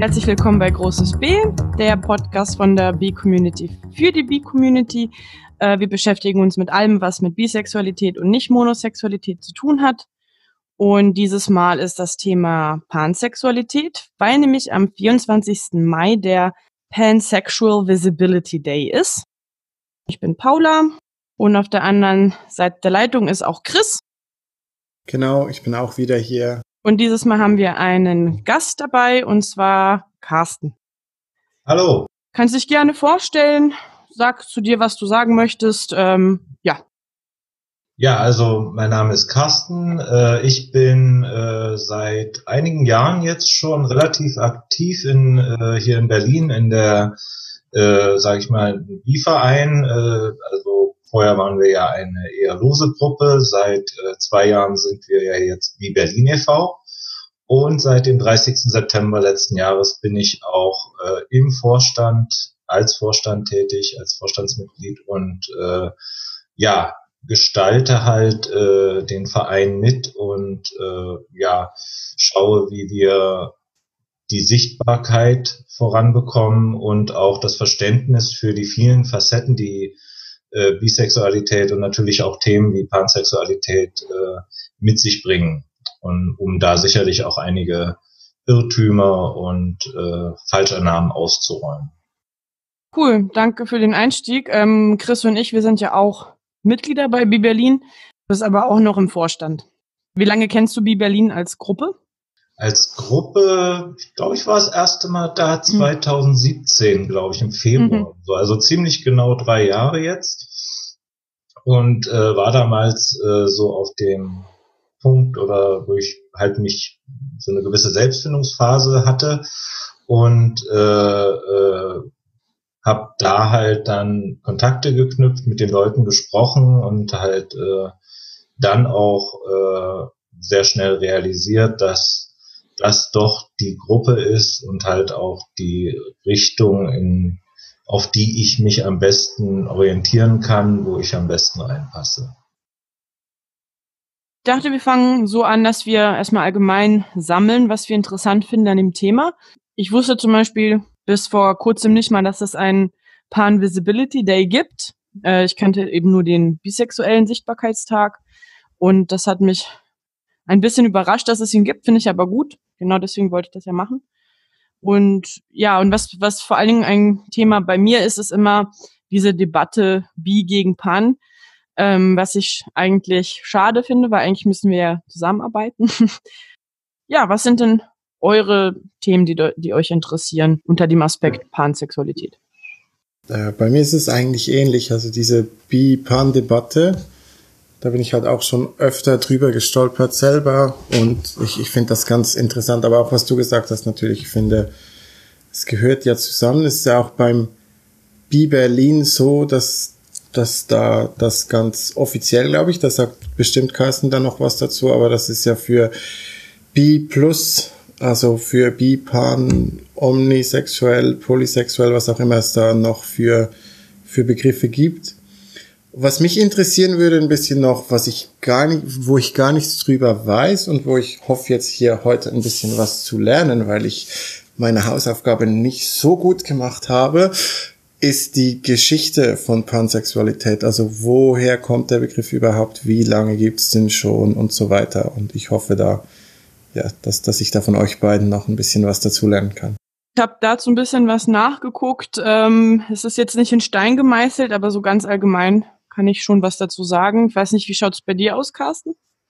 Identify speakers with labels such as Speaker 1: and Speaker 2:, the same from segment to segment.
Speaker 1: Herzlich willkommen bei Großes B, der Podcast von der B-Community für die B-Community. Wir beschäftigen uns mit allem, was mit Bisexualität und Nicht-Monosexualität zu tun hat. Und dieses Mal ist das Thema Pansexualität, weil nämlich am 24. Mai der Pansexual Visibility Day ist. Ich bin Paula und auf der anderen Seite der Leitung ist auch Chris.
Speaker 2: Genau, ich bin auch wieder hier.
Speaker 1: Und dieses Mal haben wir einen Gast dabei, und zwar Carsten.
Speaker 3: Hallo.
Speaker 1: Kannst dich gerne vorstellen, sag zu dir, was du sagen möchtest.
Speaker 3: Ja, also mein Name ist Carsten. Ich bin seit einigen Jahren jetzt schon relativ aktiv hier in Berlin in der, sage ich mal, Bi-Verein. Also vorher waren wir ja eine eher lose Gruppe. Seit 2 Jahren sind wir ja jetzt Bi Berlin e.V. Und seit dem 30. September letzten Jahres bin ich auch im Vorstand, als Vorstand tätig, als Vorstandsmitglied und gestalte halt den Verein mit und schaue, wie wir die Sichtbarkeit voranbekommen und auch das Verständnis für die vielen Facetten, die Bisexualität und natürlich auch Themen wie Pansexualität mit sich bringen. Und um da sicherlich auch einige Irrtümer und Falschannahmen auszuräumen.
Speaker 1: Cool, danke für den Einstieg. Chris und ich, wir sind ja auch Mitglieder bei Bi Berlin, du bist aber auch noch im Vorstand. Wie lange kennst du Bi Berlin als Gruppe?
Speaker 3: Als Gruppe, ich glaube, ich war das erste Mal da 2017, glaube ich, im Februar. Also ziemlich genau 3 Jahre jetzt. Und war damals so auf dem Punkt, oder wo ich halt mich so eine gewisse Selbstfindungsphase hatte und habe da halt dann Kontakte geknüpft, mit den Leuten gesprochen und halt dann auch sehr schnell realisiert, dass das doch die Gruppe ist und halt auch die Richtung, auf die ich mich am besten orientieren kann, wo ich am besten reinpasse.
Speaker 1: Ich dachte, wir fangen so an, dass wir erstmal allgemein sammeln, was wir interessant finden an dem Thema. Ich wusste zum Beispiel bis vor kurzem nicht mal, dass es einen Pan Visibility Day gibt. Ich kannte eben nur den bisexuellen Sichtbarkeitstag und das hat mich ein bisschen überrascht, dass es ihn gibt, finde ich aber gut. Genau deswegen wollte ich das ja machen. Und ja, und was vor allen Dingen ein Thema bei mir ist, ist immer diese Debatte Bi gegen Pan. Was ich eigentlich schade finde, weil eigentlich müssen wir ja zusammenarbeiten. Ja, was sind denn eure Themen, die euch interessieren unter dem Aspekt Pansexualität?
Speaker 2: Bei mir ist es eigentlich ähnlich. Also diese Bi-Pan-Debatte, da bin ich halt auch schon öfter drüber gestolpert selber und ich finde das ganz interessant. Aber auch was du gesagt hast natürlich, ich finde, es gehört ja zusammen. Es ist ja auch beim Bi Berlin so, dass da das ganz offiziell, glaube ich, da sagt bestimmt Carsten da noch was dazu, aber das ist ja für Bi+, also für Bi, Pan, omnisexuell, polysexuell, was auch immer es da noch für Begriffe gibt. Was mich interessieren würde ein bisschen noch, wo ich gar nichts drüber weiß und wo ich hoffe jetzt hier heute ein bisschen was zu lernen, weil ich meine Hausaufgabe nicht so gut gemacht habe, ist die Geschichte von Pansexualität. Also woher kommt der Begriff überhaupt, wie lange gibt's den schon und so weiter. Und ich hoffe dass ich da von euch beiden noch ein bisschen was dazu lernen kann.
Speaker 1: Ich habe dazu ein bisschen was nachgeguckt. Es ist jetzt nicht in Stein gemeißelt, aber so ganz allgemein kann ich schon was dazu sagen. Ich weiß nicht, wie schaut's bei dir aus, Carsten?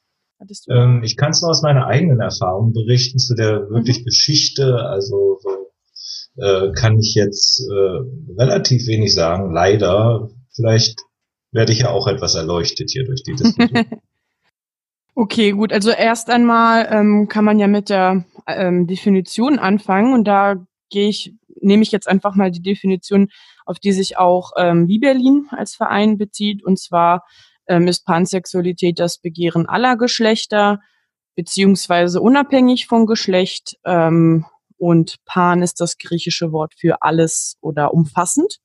Speaker 3: Ich kann es nur aus meiner eigenen Erfahrung berichten zu der wirklich Geschichte. Also kann ich jetzt relativ wenig sagen, leider. Vielleicht werde ich ja auch etwas erleuchtet hier durch die Diskussion.
Speaker 1: Okay, gut. Also erst einmal kann man ja mit der Definition anfangen und da nehme ich jetzt einfach mal die Definition, auf die sich auch Bi Berlin als Verein bezieht. Und zwar ist Pansexualität das Begehren aller Geschlechter, beziehungsweise unabhängig vom Geschlecht. Und Pan ist das griechische Wort für alles oder umfassend.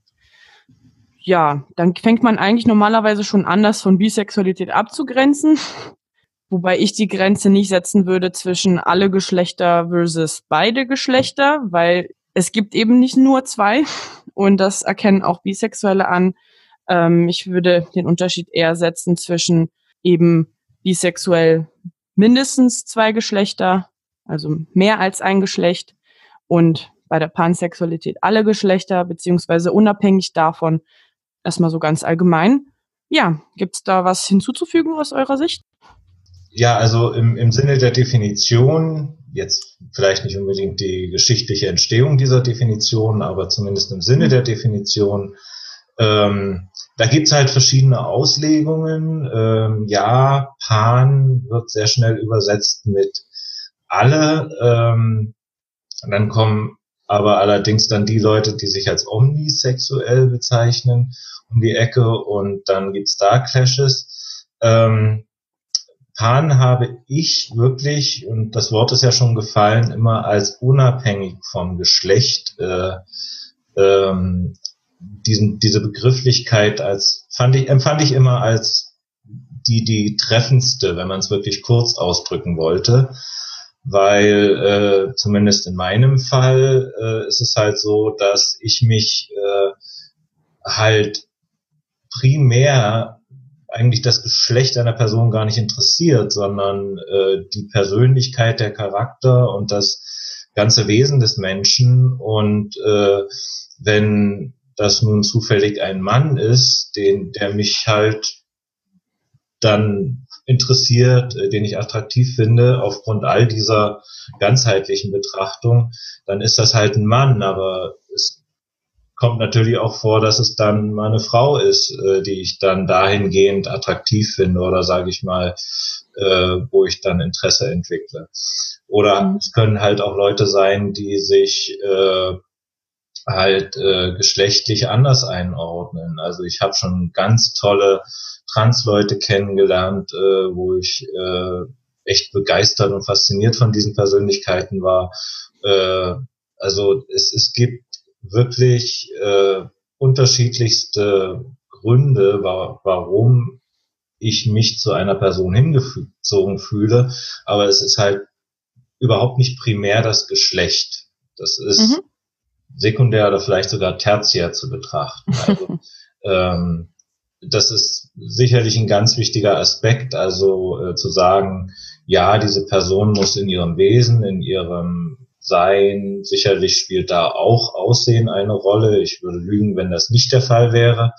Speaker 1: Ja, dann fängt man eigentlich normalerweise schon an, das von Bisexualität abzugrenzen. wobei ich die Grenze nicht setzen würde zwischen alle Geschlechter versus beide Geschlechter, weil es gibt eben nicht nur zwei und das erkennen auch Bisexuelle an. Ich würde den Unterschied eher setzen zwischen eben bisexuell mindestens zwei Geschlechter, also mehr als ein Geschlecht, und bei der Pansexualität alle Geschlechter, beziehungsweise unabhängig davon, erstmal so ganz allgemein. Ja, gibt's da was hinzuzufügen aus eurer Sicht?
Speaker 3: Ja, also im Sinne der Definition, jetzt vielleicht nicht unbedingt die geschichtliche Entstehung dieser Definition, aber zumindest im Sinne der Definition, da gibt's halt verschiedene Auslegungen. Ja, Pan wird sehr schnell übersetzt mit alle. Dann kommen aber allerdings dann die Leute, die sich als omnisexuell bezeichnen, um die Ecke, und dann gibt's da Clashes. Pan habe ich wirklich, und das Wort ist ja schon gefallen, immer als unabhängig vom Geschlecht, diese Begrifflichkeit empfand ich immer als die treffendste, wenn man es wirklich kurz ausdrücken wollte, weil zumindest in meinem Fall ist es halt so, dass ich mich halt primär eigentlich das Geschlecht einer Person gar nicht interessiert, sondern die Persönlichkeit, der Charakter und das ganze Wesen des Menschen. Und wenn das nun zufällig ein Mann ist, der mich halt dann interessiert, den ich attraktiv finde, aufgrund all dieser ganzheitlichen Betrachtung, dann ist das halt ein Mann, aber es kommt natürlich auch vor, dass es dann mal eine Frau ist, die ich dann dahingehend attraktiv finde oder sage ich mal, wo ich dann Interesse entwickle. Oder es können halt auch Leute sein, die sich geschlechtlich anders einordnen. Also ich habe schon ganz tolle Trans-Leute kennengelernt, wo ich echt begeistert und fasziniert von diesen Persönlichkeiten war. Also es gibt wirklich unterschiedlichste Gründe, warum ich mich zu einer Person hingezogen fühle, aber es ist halt überhaupt nicht primär das Geschlecht. Das ist sekundär oder vielleicht sogar tertiär zu betrachten. Also das ist sicherlich ein ganz wichtiger Aspekt, also zu sagen, ja, diese Person muss in ihrem Wesen, in ihrem Sein, sicherlich spielt da auch Aussehen eine Rolle. Ich würde lügen, wenn das nicht der Fall wäre.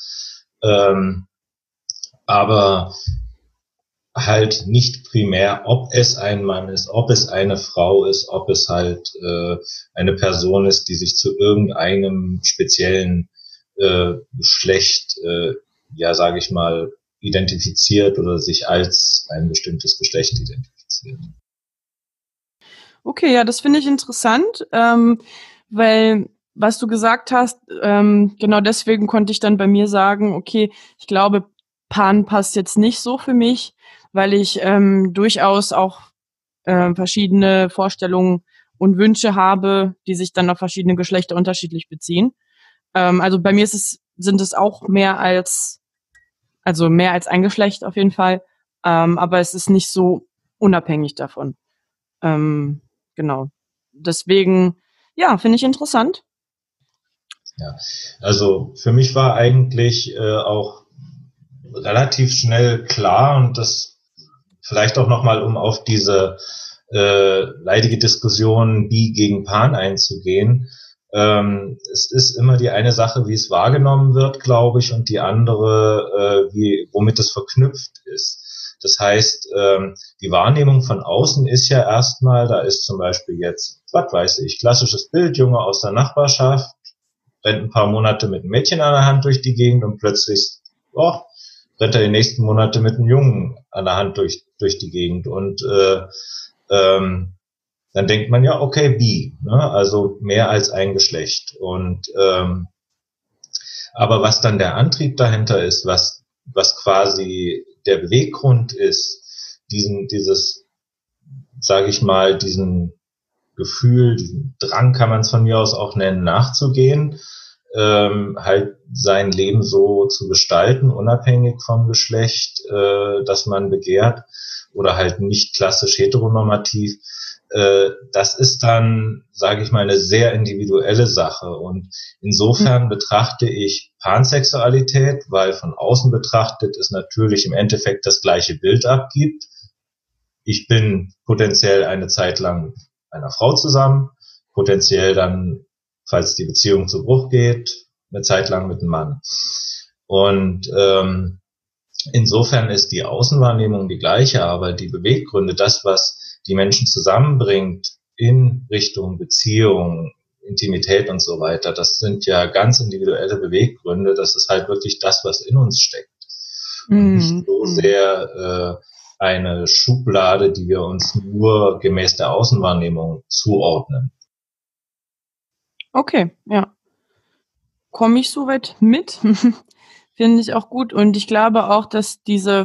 Speaker 3: Aber halt nicht primär, ob es ein Mann ist, ob es eine Frau ist, ob es halt eine Person ist, die sich zu irgendeinem speziellen Geschlecht, ja, sage ich mal, identifiziert oder sich als ein bestimmtes Geschlecht identifiziert.
Speaker 1: Okay, ja, das finde ich interessant, weil was du gesagt hast, genau deswegen konnte ich dann bei mir sagen, okay, ich glaube, Pan passt jetzt nicht so für mich, weil ich durchaus auch verschiedene Vorstellungen und Wünsche habe, die sich dann auf verschiedene Geschlechter unterschiedlich beziehen. Also bei mir sind es auch mehr als ein Geschlecht auf jeden Fall, aber es ist nicht so unabhängig davon. Genau. Deswegen, ja, finde ich interessant.
Speaker 3: Ja, also für mich war eigentlich auch relativ schnell klar, und das vielleicht auch nochmal, um auf diese leidige Diskussion Bi gegen Pan einzugehen. Es ist immer die eine Sache, wie es wahrgenommen wird, glaube ich, und die andere, womit es verknüpft ist. Das heißt, die Wahrnehmung von außen ist ja erstmal, da ist zum Beispiel jetzt, was weiß ich, klassisches Bild, Junge aus der Nachbarschaft, rennt ein paar Monate mit einem Mädchen an der Hand durch die Gegend und plötzlich, rennt er die nächsten Monate mit einem Jungen an der Hand durch die Gegend. Und dann denkt man ja, okay, bi, ne? Also mehr als ein Geschlecht. Und aber was dann der Antrieb dahinter ist, was quasi der Beweggrund ist, dieses, sage ich mal, diesen Gefühl, diesen Drang kann man es von mir aus auch nennen, nachzugehen, halt sein Leben so zu gestalten, unabhängig vom Geschlecht, das man begehrt, oder halt nicht klassisch heteronormativ. Das ist dann, sage ich mal, eine sehr individuelle Sache. Und insofern betrachte ich Pansexualität, weil von außen betrachtet es natürlich im Endeffekt das gleiche Bild abgibt. Ich bin potenziell eine Zeit lang mit einer Frau zusammen, potenziell dann, falls die Beziehung zu Bruch geht, eine Zeit lang mit einem Mann. Und insofern ist die Außenwahrnehmung die gleiche, aber die Beweggründe, das, was die Menschen zusammenbringt in Richtung Beziehung, Intimität und so weiter, das sind ja ganz individuelle Beweggründe. Das ist halt wirklich das, was in uns steckt. Und nicht so sehr eine Schublade, die wir uns nur gemäß der Außenwahrnehmung zuordnen.
Speaker 1: Okay, ja. Komme ich soweit mit? Finde ich auch gut. Und ich glaube auch, dass diese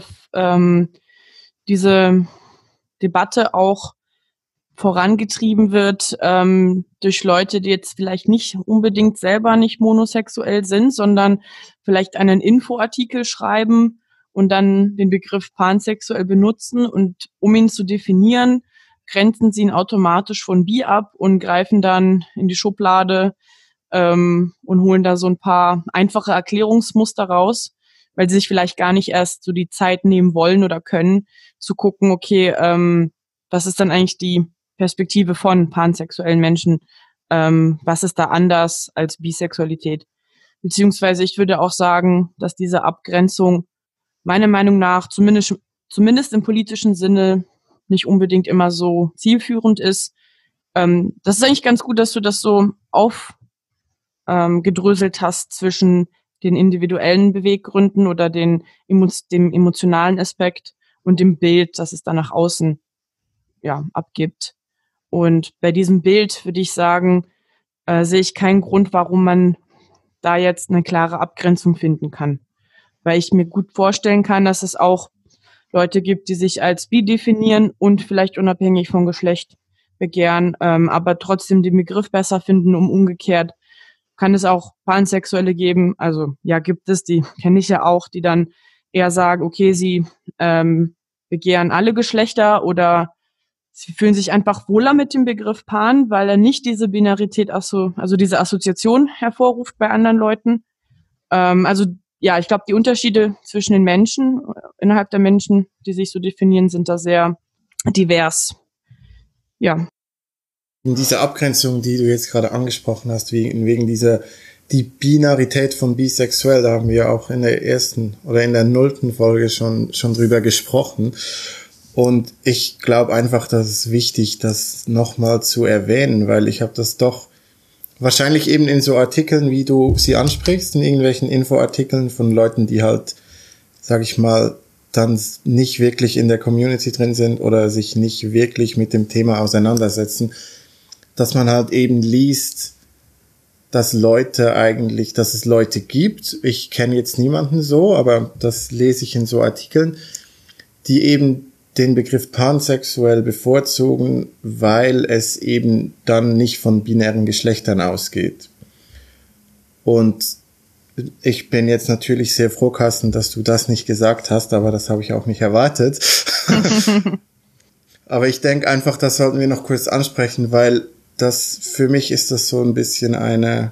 Speaker 1: Debatte auch vorangetrieben wird durch Leute, die jetzt vielleicht nicht unbedingt selber nicht monosexuell sind, sondern vielleicht einen Infoartikel schreiben und dann den Begriff pansexuell benutzen, und um ihn zu definieren, grenzen sie ihn automatisch von bi ab und greifen dann in die Schublade und holen da so ein paar einfache Erklärungsmuster raus, weil sie sich vielleicht gar nicht erst so die Zeit nehmen wollen oder können, zu gucken, okay, was ist dann eigentlich die Perspektive von pansexuellen Menschen? Was ist da anders als Bisexualität? Beziehungsweise ich würde auch sagen, dass diese Abgrenzung meiner Meinung nach zumindest im politischen Sinne nicht unbedingt immer so zielführend ist. Das ist eigentlich ganz gut, dass du das so gedröselt hast zwischen den individuellen Beweggründen oder dem emotionalen Aspekt und dem Bild, das es dann nach außen abgibt. Und bei diesem Bild würde ich sagen, sehe ich keinen Grund, warum man da jetzt eine klare Abgrenzung finden kann. Weil ich mir gut vorstellen kann, dass es auch Leute gibt, die sich als bi definieren und vielleicht unabhängig vom Geschlecht begehren, aber trotzdem den Begriff besser finden. Umgekehrt kann es auch Pansexuelle geben, also ja, gibt es, die kenne ich ja auch, die dann eher sagen, okay, sie begehren alle Geschlechter oder sie fühlen sich einfach wohler mit dem Begriff Pan, weil er nicht diese Binarität, also diese Assoziation hervorruft bei anderen Leuten. Ich glaube, die Unterschiede zwischen den Menschen, innerhalb der Menschen, die sich so definieren, sind da sehr divers. Ja.
Speaker 2: In dieser Abgrenzung, die du jetzt gerade angesprochen hast, wegen die Binarität von bisexuell, da haben wir auch in der ersten oder in der 0. Folge schon drüber gesprochen. Und ich glaube einfach, dass es wichtig, das nochmal zu erwähnen, weil ich habe das doch wahrscheinlich eben in so Artikeln, wie du sie ansprichst, in irgendwelchen Infoartikeln von Leuten, die halt, sag ich mal, dann nicht wirklich in der Community drin sind oder sich nicht wirklich mit dem Thema auseinandersetzen, dass man halt eben liest, dass es Leute gibt. Ich kenne jetzt niemanden so, aber das lese ich in so Artikeln, die eben den Begriff pansexuell bevorzugen, weil es eben dann nicht von binären Geschlechtern ausgeht. Und ich bin jetzt natürlich sehr froh, Carsten, dass du das nicht gesagt hast, aber das habe ich auch nicht erwartet. Aber ich denke einfach, das sollten wir noch kurz ansprechen, weil für mich ist das so ein bisschen eine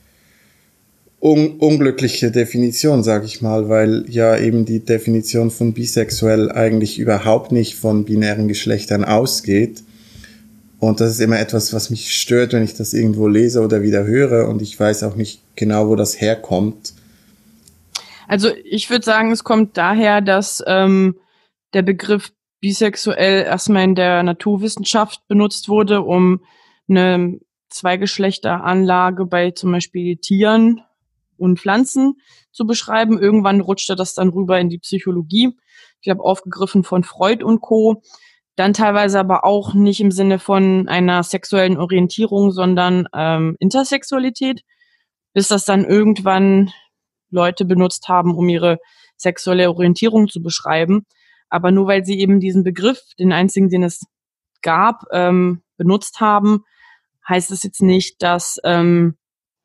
Speaker 2: unglückliche Definition, sage ich mal, weil ja eben die Definition von bisexuell eigentlich überhaupt nicht von binären Geschlechtern ausgeht. Und das ist immer etwas, was mich stört, wenn ich das irgendwo lese oder wieder höre, und ich weiß auch nicht genau, wo das herkommt.
Speaker 1: Also ich würde sagen, es kommt daher, dass der Begriff bisexuell erstmal in der Naturwissenschaft benutzt wurde, um eine Zweigeschlechteranlage bei zum Beispiel Tieren und Pflanzen zu beschreiben. Irgendwann rutschte das dann rüber in die Psychologie. Ich glaube, aufgegriffen von Freud und Co. Dann teilweise aber auch nicht im Sinne von einer sexuellen Orientierung, sondern Intersexualität, bis das dann irgendwann Leute benutzt haben, um ihre sexuelle Orientierung zu beschreiben. Aber nur weil sie eben diesen Begriff, den einzigen, den es gab, benutzt haben, heißt es jetzt nicht, dass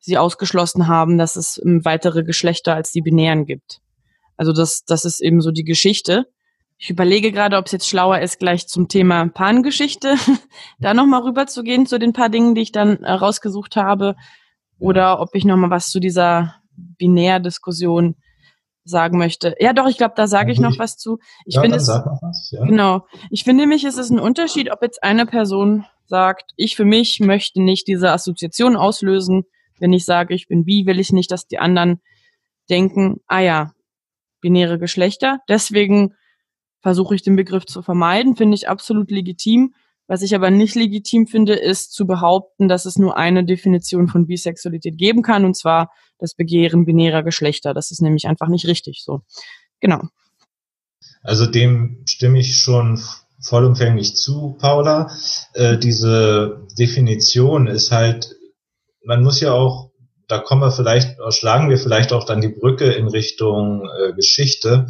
Speaker 1: sie ausgeschlossen haben, dass es weitere Geschlechter als die Binären gibt. Also das ist eben so die Geschichte. Ich überlege gerade, ob es jetzt schlauer ist, gleich zum Thema Pan-Geschichte da nochmal rüber zu gehen, zu den paar Dingen, die ich dann rausgesucht habe, oder ob ich nochmal was zu dieser Binärdiskussion sagen möchte. Ja, doch, ich glaube, da sage ich noch was zu. Ich finde es,
Speaker 3: sag noch was, ja.
Speaker 1: Genau. Ich finde nämlich, es ist ein Unterschied, ob jetzt eine Person sagt, ich für mich möchte nicht diese Assoziation auslösen. Wenn ich sage, ich bin bi, will ich nicht, dass die anderen denken, ah ja, binäre Geschlechter. Deswegen versuche ich den Begriff zu vermeiden, finde ich absolut legitim. Was ich aber nicht legitim finde, ist zu behaupten, dass es nur eine Definition von Bisexualität geben kann, und zwar das Begehren binärer Geschlechter. Das ist nämlich einfach nicht richtig so. Genau.
Speaker 3: Also dem stimme ich schon vollumfänglich zu, Paula. Diese Definition ist halt, man muss ja auch, da schlagen wir vielleicht auch dann die Brücke in Richtung Geschichte.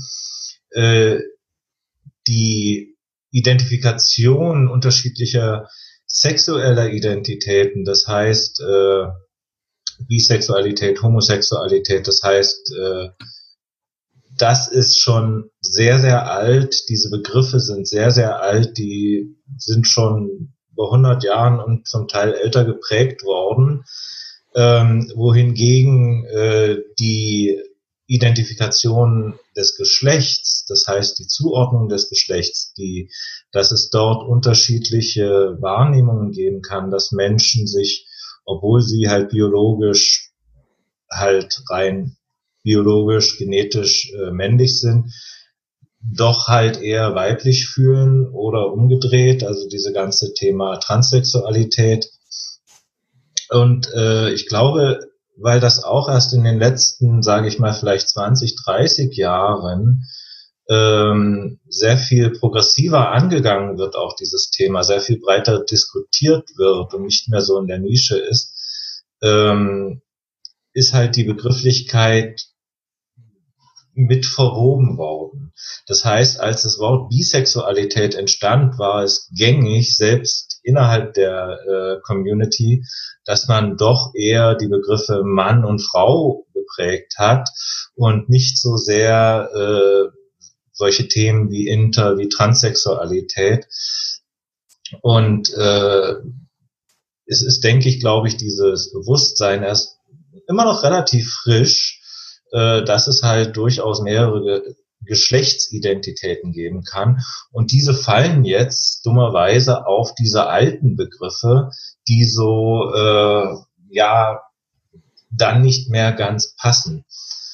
Speaker 3: Die Identifikation unterschiedlicher sexueller Identitäten, das heißt Bisexualität, Homosexualität, das heißt, das ist schon sehr, sehr alt. Diese Begriffe sind sehr, sehr alt. Die sind schon vor 100 Jahren und zum Teil älter geprägt worden. Wohingegen die Identifikation des Geschlechts, das heißt die Zuordnung des Geschlechts, dass es dort unterschiedliche Wahrnehmungen geben kann, dass Menschen sich, obwohl sie halt biologisch halt rein biologisch, genetisch männlich sind, doch halt eher weiblich fühlen oder umgedreht, also diese ganze Thema Transsexualität. Und ich glaube, weil das auch erst in den letzten, sage ich mal, vielleicht 20, 30 Jahren sehr viel progressiver angegangen wird, auch dieses Thema, sehr viel breiter diskutiert wird und nicht mehr so in der Nische ist, ist halt die Begrifflichkeit mit verwoben worden. Das heißt, als das Wort Bisexualität entstand, war es gängig, selbst innerhalb der Community, dass man doch eher die Begriffe Mann und Frau geprägt hat und nicht so sehr solche Themen wie wie Transsexualität. Und es ist, denke ich, glaube ich, dieses Bewusstsein erst immer noch relativ frisch, dass es halt durchaus mehrere Geschlechtsidentitäten geben kann. Und diese fallen jetzt dummerweise auf diese alten Begriffe, die so dann nicht mehr ganz passen.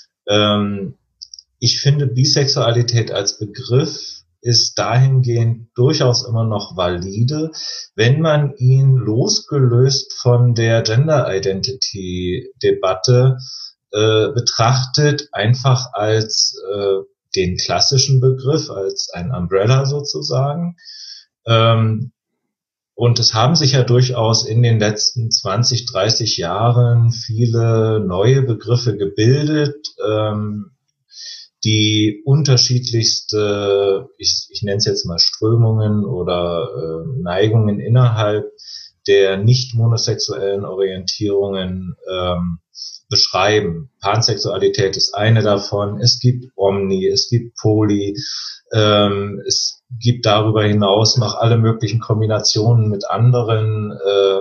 Speaker 3: Ich finde, Bisexualität als Begriff ist dahingehend durchaus immer noch valide, wenn man ihn losgelöst von der Gender Identity Debatte betrachtet, einfach als den klassischen Begriff, als ein Umbrella sozusagen. Und es haben sich ja durchaus in den letzten 20, 30 Jahren viele neue Begriffe gebildet, die unterschiedlichste, ich nenne es jetzt mal Strömungen oder Neigungen innerhalb der nicht monosexuellen Orientierungen beschreiben. Pansexualität ist eine davon. Es gibt Omni, es gibt Poly, es gibt darüber hinaus noch alle möglichen Kombinationen mit anderen,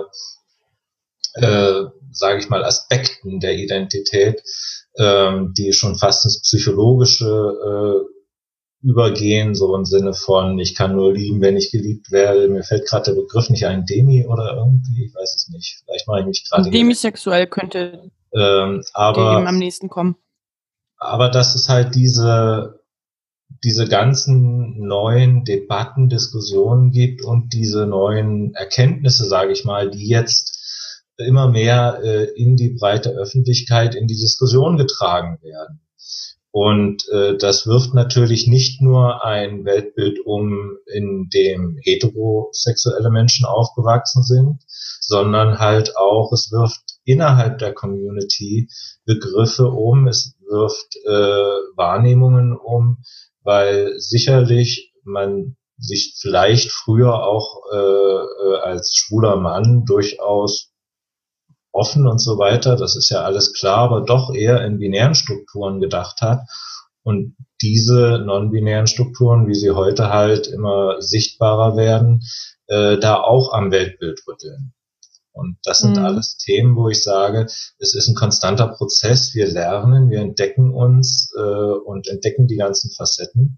Speaker 3: sage ich mal, Aspekten der Identität, die schon fast ins Psychologische übergehen, so im Sinne von, ich kann nur lieben, wenn ich geliebt werde. Mir fällt gerade der Begriff nicht ein, Demi oder irgendwie, ich weiß es nicht. Vielleicht mache ich mich gerade...
Speaker 1: Demisexuell könnte
Speaker 3: aber
Speaker 1: dem am nächsten kommen.
Speaker 3: Aber dass es halt diese ganzen neuen Debatten, Diskussionen gibt und diese neuen Erkenntnisse, sage ich mal, die jetzt immer mehr in die breite Öffentlichkeit, in die Diskussion getragen werden. Und das wirft natürlich nicht nur ein Weltbild um, in dem heterosexuelle Menschen aufgewachsen sind, sondern halt auch, es wirft innerhalb der Community Begriffe um, es wirft Wahrnehmungen um, weil sicherlich man sich vielleicht früher auch als schwuler Mann durchaus offen und so weiter, das ist ja alles klar, aber doch eher in binären Strukturen gedacht hat und diese non-binären Strukturen, wie sie heute halt immer sichtbarer werden, da auch am Weltbild rütteln. Und das sind alles Themen, wo ich sage, es ist ein konstanter Prozess, wir lernen, wir entdecken uns und entdecken die ganzen Facetten.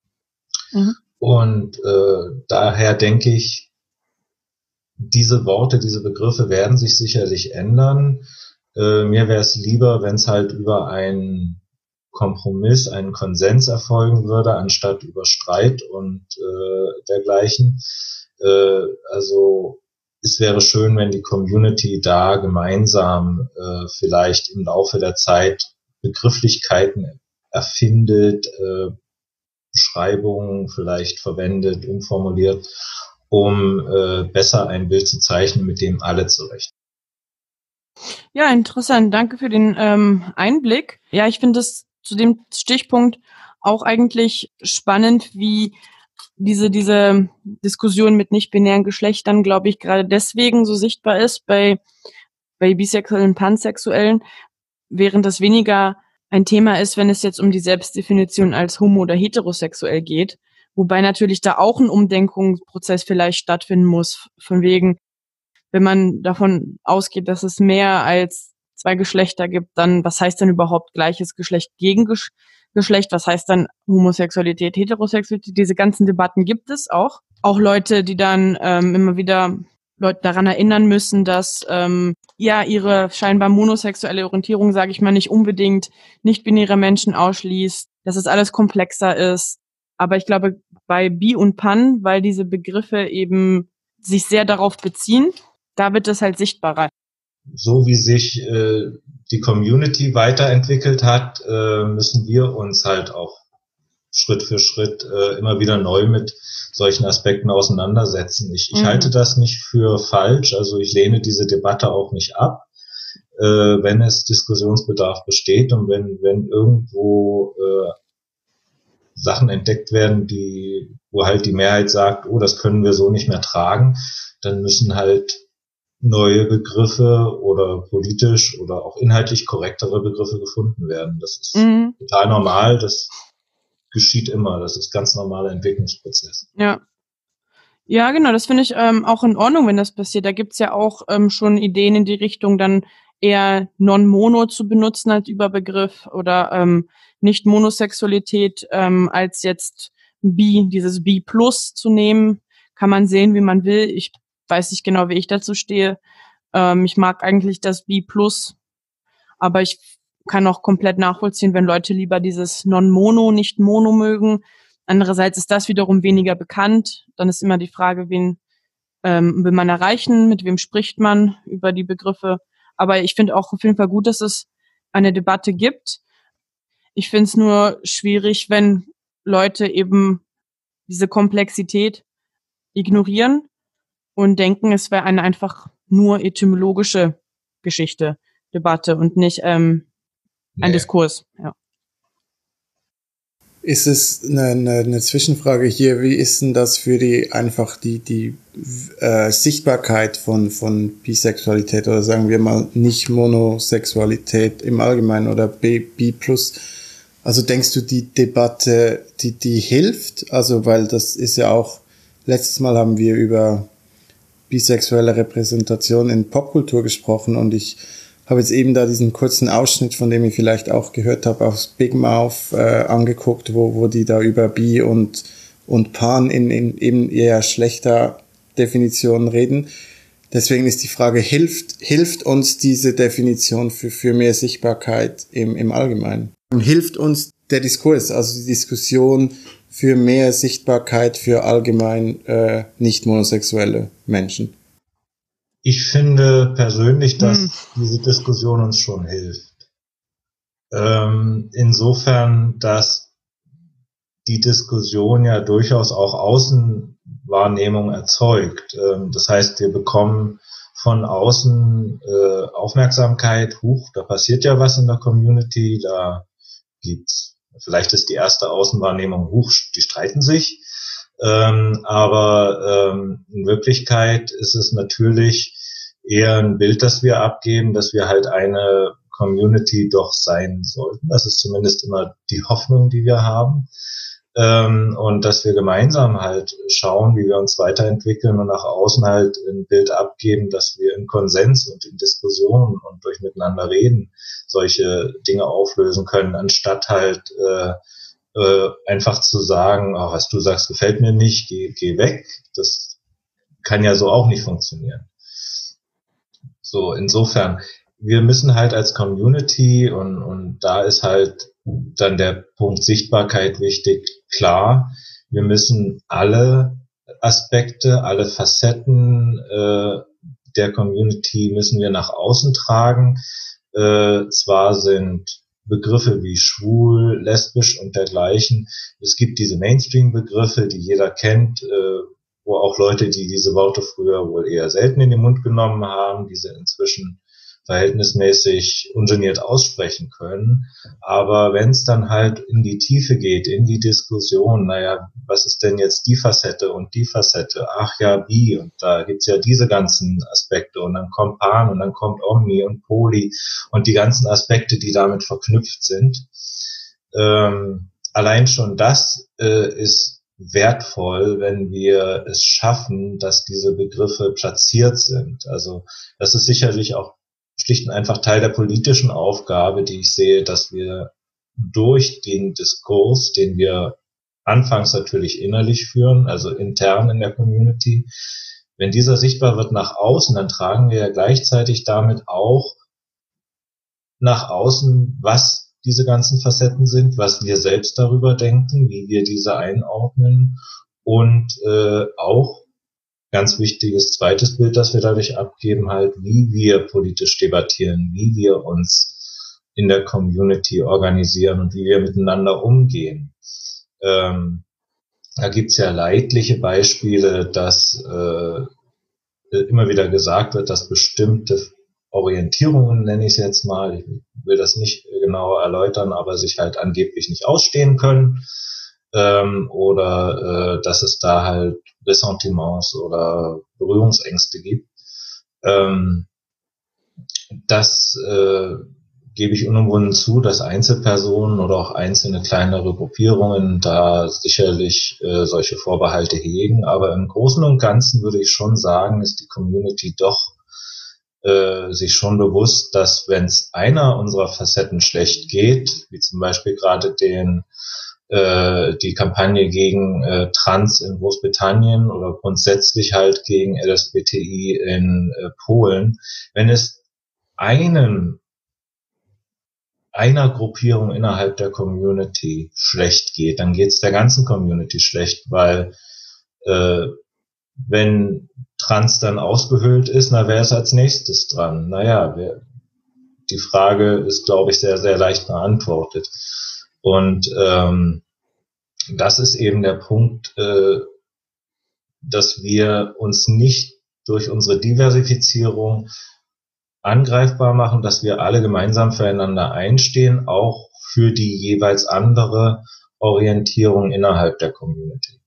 Speaker 3: Und daher denke ich, diese Worte, diese Begriffe werden sich sicherlich ändern. Mir wäre es lieber, wenn es halt über einen Kompromiss, einen Konsens erfolgen würde, anstatt über Streit und dergleichen. Also es wäre schön, wenn die Community da gemeinsam vielleicht im Laufe der Zeit Begrifflichkeiten erfindet, Beschreibungen vielleicht verwendet, umformuliert, um besser ein Bild zu zeichnen, mit dem alle zurecht.
Speaker 1: Ja, interessant. Danke für den Einblick. Ja, ich finde es zu dem Stichpunkt auch eigentlich spannend, wie diese Diskussion mit nicht-binären Geschlechtern, glaube ich, gerade deswegen so sichtbar ist bei Bisexuellen, Pansexuellen, während das weniger ein Thema ist, wenn es jetzt um die Selbstdefinition als homo- oder heterosexuell geht. Wobei natürlich da auch ein Umdenkungsprozess vielleicht stattfinden muss, von wegen, wenn man davon ausgeht, dass es mehr als 2 Geschlechter gibt, dann was heißt denn überhaupt gleiches Geschlecht gegen Geschlecht? Was heißt dann Homosexualität, Heterosexualität? Diese ganzen Debatten gibt es auch. Auch Leute, die dann immer wieder Leute daran erinnern müssen, dass ihre scheinbar monosexuelle Orientierung, sage ich mal, nicht unbedingt nicht-binäre Menschen ausschließt, dass es alles komplexer ist. Aber ich glaube, bei Bi und Pan, weil diese Begriffe eben sich sehr darauf beziehen, da wird es halt sichtbarer.
Speaker 3: So wie sich die Community weiterentwickelt hat, müssen wir uns halt auch Schritt für Schritt immer wieder neu mit solchen Aspekten auseinandersetzen. Ich halte das nicht für falsch, also ich lehne diese Debatte auch nicht ab, wenn es Diskussionsbedarf besteht und wenn irgendwo Sachen entdeckt werden, wo halt die Mehrheit sagt, oh, das können wir so nicht mehr tragen, dann müssen halt neue Begriffe oder politisch oder auch inhaltlich korrektere Begriffe gefunden werden. Das ist total normal, das geschieht immer, das ist ganz normaler Entwicklungsprozess.
Speaker 1: Ja, genau, das finde ich auch in Ordnung, wenn das passiert. Da gibt's ja auch schon Ideen in die Richtung, dann eher Non-Mono zu benutzen als Überbegriff oder Nicht-Monosexualität als jetzt dieses Bi Plus zu nehmen. Kann man sehen, wie man will. Ich weiß nicht genau, wie ich dazu stehe. Ich mag eigentlich das Bi Plus, aber ich kann auch komplett nachvollziehen, wenn Leute lieber dieses Non-Mono, nicht Mono mögen. Andererseits ist das wiederum weniger bekannt. Dann ist immer die Frage, wen will man erreichen, mit wem spricht man über die Begriffe. Aber ich finde auch auf jeden Fall gut, dass es eine Debatte gibt. Ich finde es nur schwierig, wenn Leute eben diese Komplexität ignorieren und denken, es wäre eine einfach nur etymologische Geschichte, Debatte und nicht ein Diskurs. Ja.
Speaker 2: Ist es eine Zwischenfrage hier, wie ist denn das für die Sichtbarkeit von Bisexualität oder sagen wir mal nicht Monosexualität im Allgemeinen oder B+? Also denkst du, die Debatte, die hilft? Also weil das ist ja auch, letztes Mal haben wir über bisexuelle Repräsentation in Popkultur gesprochen und ich habe jetzt eben da diesen kurzen Ausschnitt, von dem ich vielleicht auch gehört habe, aufs Big Mouth angeguckt, wo die da über Bi und Pan in eben eher schlechter Definition reden. Deswegen ist die Frage, hilft uns diese Definition für mehr Sichtbarkeit im Allgemeinen? Und hilft uns der Diskurs, also die Diskussion für mehr Sichtbarkeit für allgemein nicht monosexuelle Menschen?
Speaker 3: Ich finde persönlich, dass diese Diskussion uns schon hilft. Insofern, dass die Diskussion ja durchaus auch Außenwahrnehmung erzeugt. Das heißt, wir bekommen von außen Aufmerksamkeit. Da passiert ja was in der Community, vielleicht ist die erste Außenwahrnehmung, die streiten sich. Aber in Wirklichkeit ist es natürlich eher ein Bild, das wir abgeben, dass wir halt eine Community doch sein sollten. Das ist zumindest immer die Hoffnung, die wir haben. Und dass wir gemeinsam halt schauen, wie wir uns weiterentwickeln und nach außen halt ein Bild abgeben, dass wir in Konsens und in Diskussionen und durch miteinander reden solche Dinge auflösen können, anstatt halt einfach zu sagen, was du sagst, gefällt mir nicht, geh weg. Das kann ja so auch nicht funktionieren. So, insofern, wir müssen halt als Community und da ist halt dann der Punkt Sichtbarkeit wichtig. Klar, wir müssen alle Aspekte, alle Facetten der Community müssen wir nach außen tragen. Zwar sind Begriffe wie schwul, lesbisch und dergleichen, es gibt diese Mainstream-Begriffe, die jeder kennt, wo auch Leute, die diese Worte früher wohl eher selten in den Mund genommen haben, diese inzwischen verhältnismäßig ungeniert aussprechen können. Aber wenn es dann halt in die Tiefe geht, in die Diskussion, was ist denn jetzt die Facette und die Facette? Ach ja, bi, und da gibt's ja diese ganzen Aspekte und dann kommt Pan und dann kommt Omni und Poly und die ganzen Aspekte, die damit verknüpft sind. Allein schon das ist wertvoll, wenn wir es schaffen, dass diese Begriffe platziert sind. Also das ist sicherlich auch schlicht und einfach Teil der politischen Aufgabe, die ich sehe, dass wir durch den Diskurs, den wir anfangs natürlich innerlich führen, also intern in der Community, wenn dieser sichtbar wird nach außen, dann tragen wir ja gleichzeitig damit auch nach außen, was diese ganzen Facetten sind, was wir selbst darüber denken, wie wir diese einordnen und auch ganz wichtiges zweites Bild, das wir dadurch abgeben, halt, wie wir politisch debattieren, wie wir uns in der Community organisieren und wie wir miteinander umgehen. Da gibt's ja leidliche Beispiele, dass immer wieder gesagt wird, dass bestimmte Orientierungen, nenne ich es jetzt mal, ich will das nicht genauer erläutern, aber sich halt angeblich nicht ausstehen können. Oder dass es da halt Ressentiments oder Berührungsängste gibt. Das gebe ich unumwunden zu, dass Einzelpersonen oder auch einzelne kleinere Gruppierungen da sicherlich solche Vorbehalte hegen. Aber im Großen und Ganzen würde ich schon sagen, ist die Community doch sich schon bewusst, dass wenn es einer unserer Facetten schlecht geht, wie zum Beispiel gerade die Kampagne gegen Trans in Großbritannien oder grundsätzlich halt gegen LSBTI in Polen, wenn es einer Gruppierung innerhalb der Community schlecht geht, dann geht es der ganzen Community schlecht, weil wenn Trans dann ausgehöhlt ist, wer ist als nächstes dran? Die Frage ist, glaube ich, sehr, sehr leicht beantwortet. Und das ist eben der Punkt, dass wir uns nicht durch unsere Diversifizierung angreifbar machen, dass wir alle gemeinsam füreinander einstehen, auch für die jeweils andere Orientierung innerhalb der Community.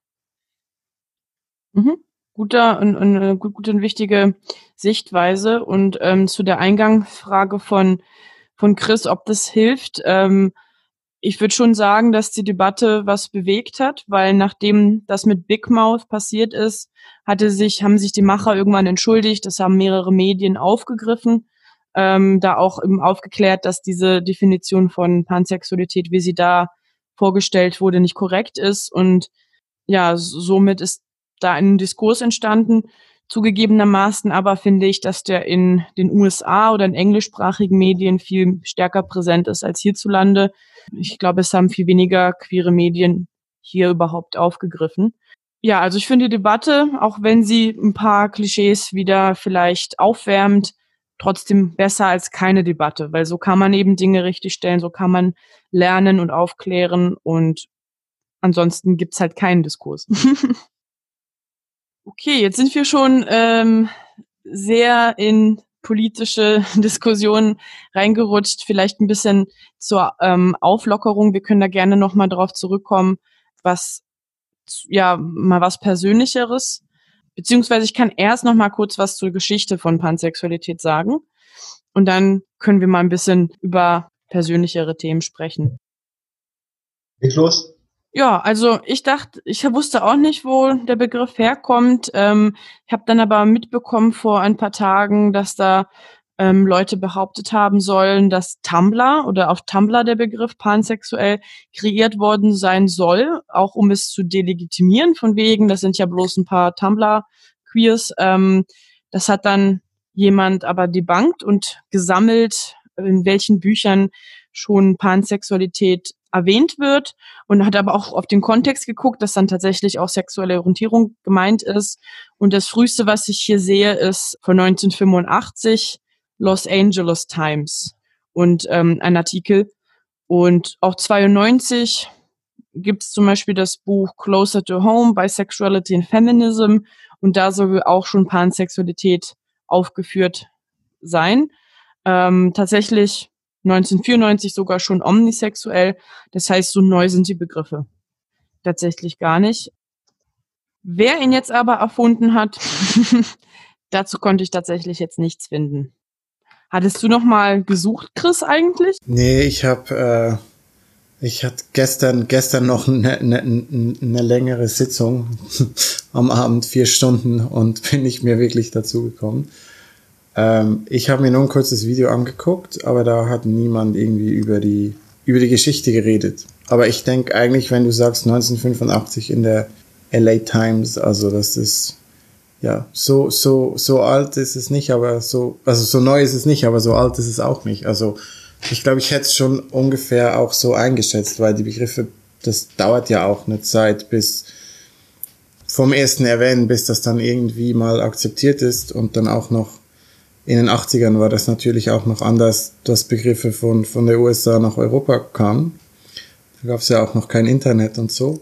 Speaker 1: Gute und wichtige Sichtweise. Und zu der Eingangsfrage von Chris, ob das hilft, ich würde schon sagen, dass die Debatte was bewegt hat, weil nachdem das mit Big Mouth passiert ist, haben sich die Macher irgendwann entschuldigt. Das haben mehrere Medien aufgegriffen, da auch eben aufgeklärt, dass diese Definition von Pansexualität, wie sie da vorgestellt wurde, nicht korrekt ist. Und ja, somit ist da ein Diskurs entstanden. Zugegebenermaßen aber finde ich, dass der in den USA oder in englischsprachigen Medien viel stärker präsent ist als hierzulande. Ich glaube, es haben viel weniger queere Medien hier überhaupt aufgegriffen. Ja, also ich finde die Debatte, auch wenn sie ein paar Klischees wieder vielleicht aufwärmt, trotzdem besser als keine Debatte, weil so kann man eben Dinge richtigstellen, so kann man lernen und aufklären und ansonsten gibt's halt keinen Diskurs. Okay, jetzt sind wir schon sehr in politische Diskussionen reingerutscht, vielleicht ein bisschen zur Auflockerung. Wir können da gerne nochmal drauf zurückkommen, mal was Persönlicheres. beziehungsweise ich kann erst noch mal kurz was zur Geschichte von Pansexualität sagen und dann können wir mal ein bisschen über persönlichere Themen sprechen.
Speaker 3: Geht los?
Speaker 1: Ja, also ich wusste auch nicht, wo der Begriff herkommt. Ich habe dann aber mitbekommen vor ein paar Tagen, dass da Leute behauptet haben sollen, dass Tumblr oder auf Tumblr der Begriff pansexuell kreiert worden sein soll, auch um es zu delegitimieren, von wegen, das sind ja bloß ein paar Tumblr-Queers. Das hat dann jemand aber debunked und gesammelt, in welchen Büchern schon Pansexualität erwähnt wird und hat aber auch auf den Kontext geguckt, dass dann tatsächlich auch sexuelle Orientierung gemeint ist. Und das früheste, was ich hier sehe, ist von 1985, Los Angeles Times und ein Artikel. Und auch 92 gibt es zum Beispiel das Buch Closer to Home, Bisexuality and Feminism, und da soll auch schon Pansexualität aufgeführt sein. Tatsächlich 1994 sogar schon omnisexuell. Das heißt, so neu sind die Begriffe tatsächlich gar nicht. Wer ihn jetzt aber erfunden hat, dazu konnte ich tatsächlich jetzt nichts finden. Hattest du noch mal gesucht, Chris, eigentlich?
Speaker 2: Nee, ich hatte gestern noch eine längere Sitzung am Abend, 4 Stunden, und bin nicht mehr wirklich dazu gekommen. Ich habe mir nur ein kurzes Video angeguckt, aber da hat niemand irgendwie über die Geschichte geredet. Aber ich denke eigentlich, wenn du sagst 1985 in der LA Times, also das ist, ja, so alt ist es nicht, aber so neu ist es nicht, aber so alt ist es auch nicht. Also ich glaube, ich hätte es schon ungefähr auch so eingeschätzt, weil die Begriffe, das dauert ja auch eine Zeit bis vom ersten Erwähnen, bis das dann irgendwie mal akzeptiert ist, und dann auch noch in den 80ern war das natürlich auch noch anders, dass Begriffe von der USA nach Europa kamen. Da gab es ja auch noch kein Internet und so.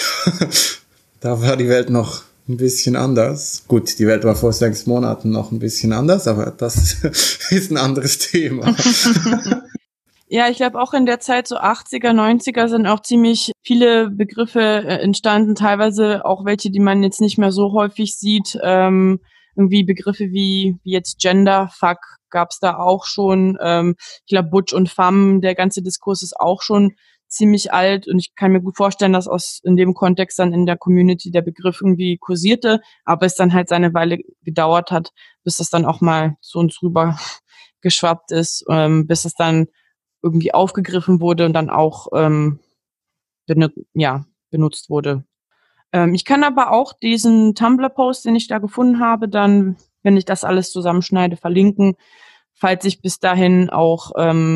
Speaker 2: Da war die Welt noch ein bisschen anders. Gut, die Welt war vor 6 Monaten noch ein bisschen anders, aber das ist ein anderes Thema.
Speaker 1: Ja, ich glaube auch in der Zeit so 80er, 90er sind auch ziemlich viele Begriffe entstanden, teilweise auch welche, die man jetzt nicht mehr so häufig sieht. Irgendwie Begriffe wie jetzt Genderfuck gab's da auch schon. Ich glaube Butch und Femme, der ganze Diskurs ist auch schon ziemlich alt, und ich kann mir gut vorstellen, dass in dem Kontext dann in der Community der Begriff irgendwie kursierte, aber es dann halt seine Weile gedauert hat, bis das dann auch mal zu uns rüber geschwappt ist, bis es dann irgendwie aufgegriffen wurde und dann auch benutzt wurde. Ich kann aber auch diesen Tumblr-Post, den ich da gefunden habe, dann, wenn ich das alles zusammenschneide, verlinken, falls ich bis dahin auch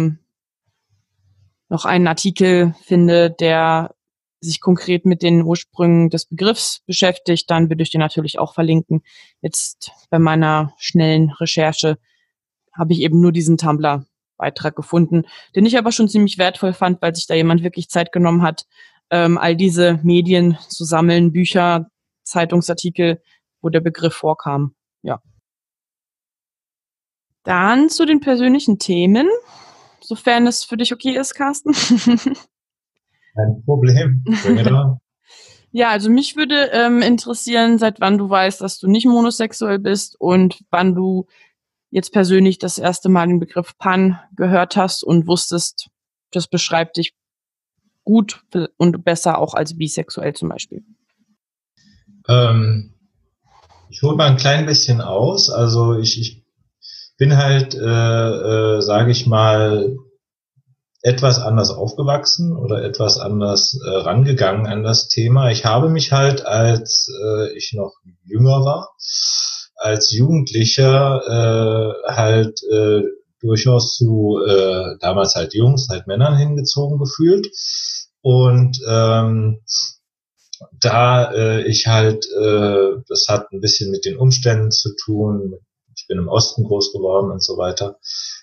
Speaker 1: noch einen Artikel finde, der sich konkret mit den Ursprüngen des Begriffs beschäftigt, dann würde ich den natürlich auch verlinken. Jetzt bei meiner schnellen Recherche habe ich eben nur diesen Tumblr-Beitrag gefunden, den ich aber schon ziemlich wertvoll fand, weil sich da jemand wirklich Zeit genommen hat, all diese Medien zu sammeln, Bücher, Zeitungsartikel, wo der Begriff vorkam. Ja. Dann zu den persönlichen Themen, sofern es für dich okay ist, Carsten.
Speaker 3: Kein Problem. Bring it on.
Speaker 1: Ja, also mich würde interessieren, seit wann du weißt, dass du nicht monosexuell bist und wann du jetzt persönlich das erste Mal den Begriff Pan gehört hast und wusstest, das beschreibt dich gut und besser auch als bisexuell zum Beispiel.
Speaker 3: Ich hole mal ein klein bisschen aus. Also ich bin halt, sage ich mal, etwas anders aufgewachsen oder etwas anders rangegangen an das Thema. Ich habe mich halt, als ich noch jünger war, als Jugendlicher halt durchaus zu damals halt Jungs, halt Männern hingezogen gefühlt. Und ich halt, das hat ein bisschen mit den Umständen zu tun, ich bin im Osten groß geworden und so weiter,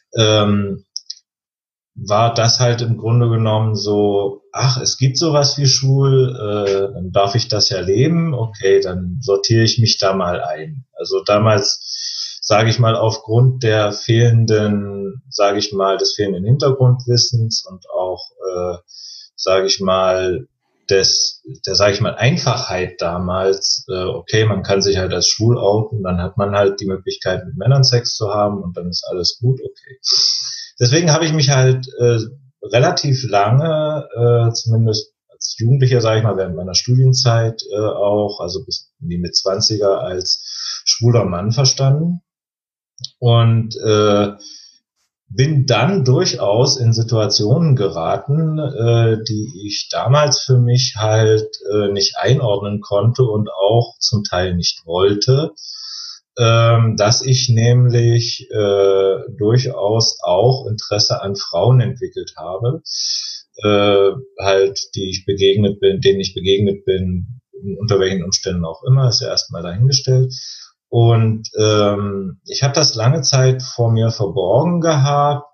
Speaker 3: war das halt im Grunde genommen so, ach, es gibt sowas wie schwul, dann darf ich das ja leben, okay, dann sortiere ich mich da mal ein. Also damals, sage ich mal, aufgrund der fehlenden, des fehlenden Hintergrundwissens und auch, sage ich mal, der sage ich mal, Einfachheit damals, okay, man kann sich halt als schwul outen, dann hat man halt die Möglichkeit, mit Männern Sex zu haben und dann ist alles gut, okay. Deswegen habe ich mich halt relativ lange, zumindest als Jugendlicher, sage ich mal, während meiner Studienzeit auch, also bis in die Mitzwanziger, als schwuler Mann verstanden und bin dann durchaus in Situationen geraten, die ich damals für mich halt nicht einordnen konnte und auch zum Teil nicht wollte, dass ich nämlich durchaus auch Interesse an Frauen entwickelt habe, halt, denen ich begegnet bin, unter welchen Umständen auch immer, ist ja erstmal dahingestellt. Und ich habe das lange Zeit vor mir verborgen gehabt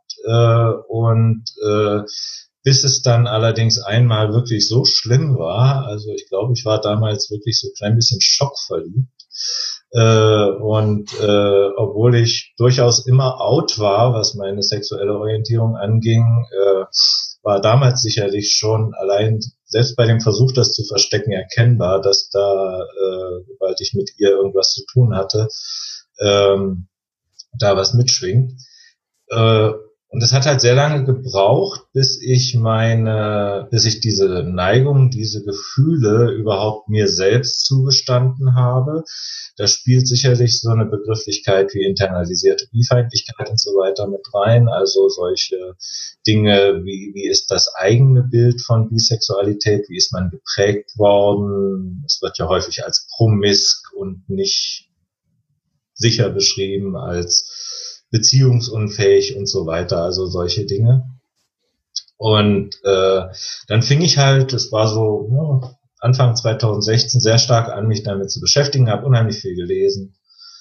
Speaker 3: bis es dann allerdings einmal wirklich so schlimm war, also ich glaube, ich war damals wirklich so ein klein bisschen schockverliebt. Obwohl ich durchaus immer out war, was meine sexuelle Orientierung anging, war damals sicherlich schon allein, selbst bei dem Versuch, das zu verstecken, erkennbar, dass da, sobald ich mit ihr irgendwas zu tun hatte, da was mitschwingt. Und es hat halt sehr lange gebraucht, bis ich diese Neigung, diese Gefühle überhaupt mir selbst zugestanden habe. Da spielt sicherlich so eine Begrifflichkeit wie internalisierte Bifeindlichkeit und so weiter mit rein. Also solche Dinge, wie ist das eigene Bild von Bisexualität? Wie ist man geprägt worden? Es wird ja häufig als promisk und nicht sicher beschrieben, als beziehungsunfähig und so weiter, also solche Dinge. Und dann fing ich halt, es war so Anfang 2016, sehr stark an, mich damit zu beschäftigen, habe unheimlich viel gelesen,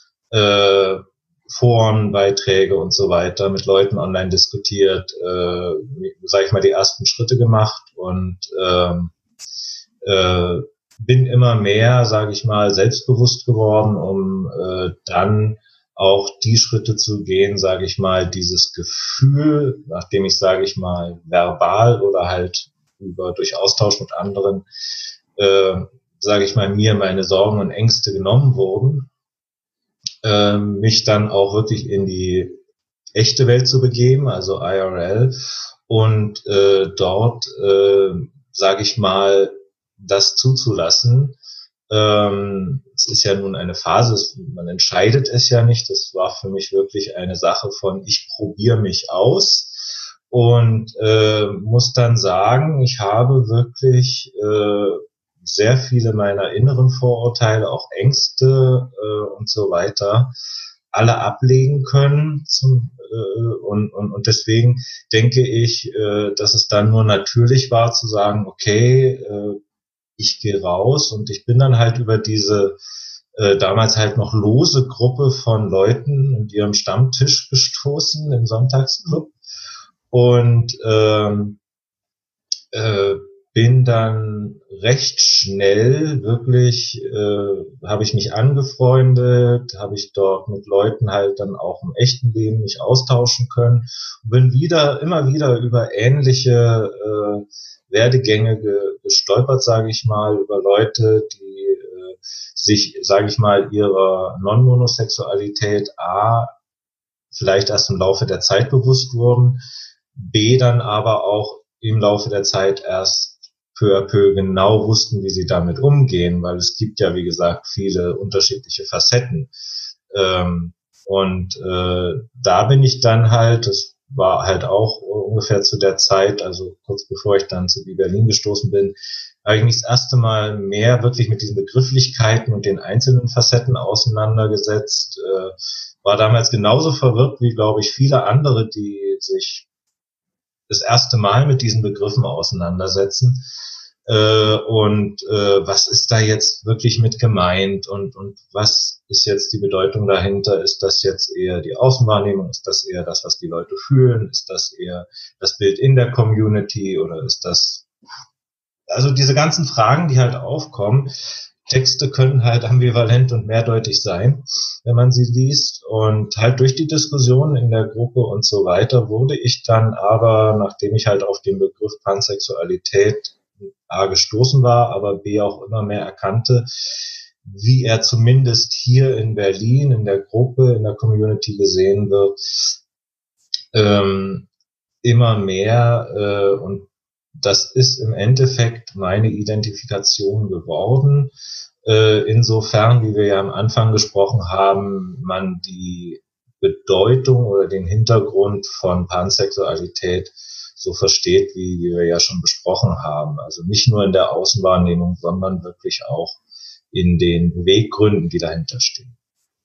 Speaker 3: Forenbeiträge und so weiter, mit Leuten online diskutiert, sage ich mal, die ersten Schritte gemacht und bin immer mehr, sage ich mal, selbstbewusst geworden, um dann auch die Schritte zu gehen, sage ich mal, dieses Gefühl, nachdem ich, sage ich mal, verbal oder halt durch Austausch mit anderen, sage ich mal, mir meine Sorgen und Ängste genommen wurden, mich dann auch wirklich in die echte Welt zu begeben, also IRL, und dort, sage ich mal, das zuzulassen. Es ist ja nun eine Phase, man entscheidet es ja nicht. Das war für mich wirklich eine Sache von, ich probiere mich aus und muss dann sagen, ich habe wirklich sehr viele meiner inneren Vorurteile, auch Ängste und so weiter, alle ablegen können. Und deswegen denke ich, dass es dann nur natürlich war zu sagen, okay, ich gehe raus, und ich bin dann halt über diese damals halt noch lose Gruppe von Leuten und ihrem Stammtisch gestoßen im Sonntagsclub und bin dann recht schnell wirklich, habe ich mich angefreundet, habe ich dort mit Leuten halt dann auch im echten Leben mich austauschen können und bin immer wieder über ähnliche Werdegänge gestolpert, sage ich mal, über Leute, die sich, sage ich mal, ihrer Non-Monosexualität vielleicht erst im Laufe der Zeit bewusst wurden, dann aber auch im Laufe der Zeit erst peu à peu genau wussten, wie sie damit umgehen, weil es gibt ja, wie gesagt, viele unterschiedliche Facetten. Da bin ich dann halt, das war halt auch ungefähr zu der Zeit, also kurz bevor ich dann zu Berlin gestoßen bin, habe ich mich das erste Mal mehr wirklich mit diesen Begrifflichkeiten und den einzelnen Facetten auseinandergesetzt. War damals genauso verwirrt wie, glaube ich, viele andere, die sich das erste Mal mit diesen Begriffen auseinandersetzen. Was ist da jetzt wirklich mit gemeint und was ist jetzt die Bedeutung dahinter? Ist das jetzt eher die Außenwahrnehmung? Ist das eher das, was die Leute fühlen? Ist das eher das Bild in der Community oder ist das, also diese ganzen Fragen, die halt aufkommen. Texte können halt ambivalent und mehrdeutig sein, wenn man sie liest, und halt durch die Diskussion in der Gruppe und so weiter wurde ich dann aber, nachdem ich halt auf den Begriff Pansexualität A gestoßen war, aber B auch immer mehr erkannte, wie er zumindest hier in Berlin, in der Gruppe, in der Community gesehen wird, immer mehr, und das ist im Endeffekt meine Identifikation geworden. Insofern, wie wir ja am Anfang gesprochen haben, man die Bedeutung oder den Hintergrund von Pansexualität so versteht, wie wir ja schon besprochen haben. Also nicht nur in der Außenwahrnehmung, sondern wirklich auch in den Beweggründen, die dahinter stehen.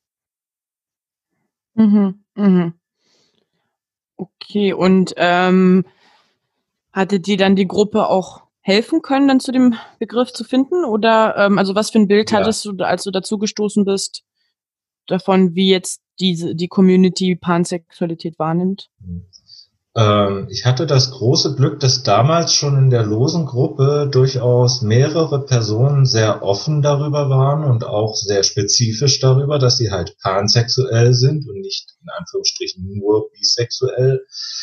Speaker 1: Okay, und hatte dir dann die Gruppe auch helfen können, dann zu dem Begriff zu finden? Oder also was für ein Bild hattest du, als du dazu gestoßen bist, davon, wie jetzt die Community Pansexualität wahrnimmt?
Speaker 3: Ich hatte das große Glück, dass damals schon in der losen Gruppe durchaus mehrere Personen sehr offen darüber waren und auch sehr spezifisch darüber, dass sie halt pansexuell sind und nicht in Anführungsstrichen nur bisexuell.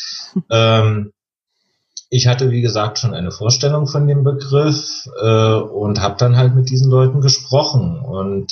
Speaker 3: Ich hatte, wie gesagt, schon eine Vorstellung von dem Begriff und habe dann halt mit diesen Leuten gesprochen. Und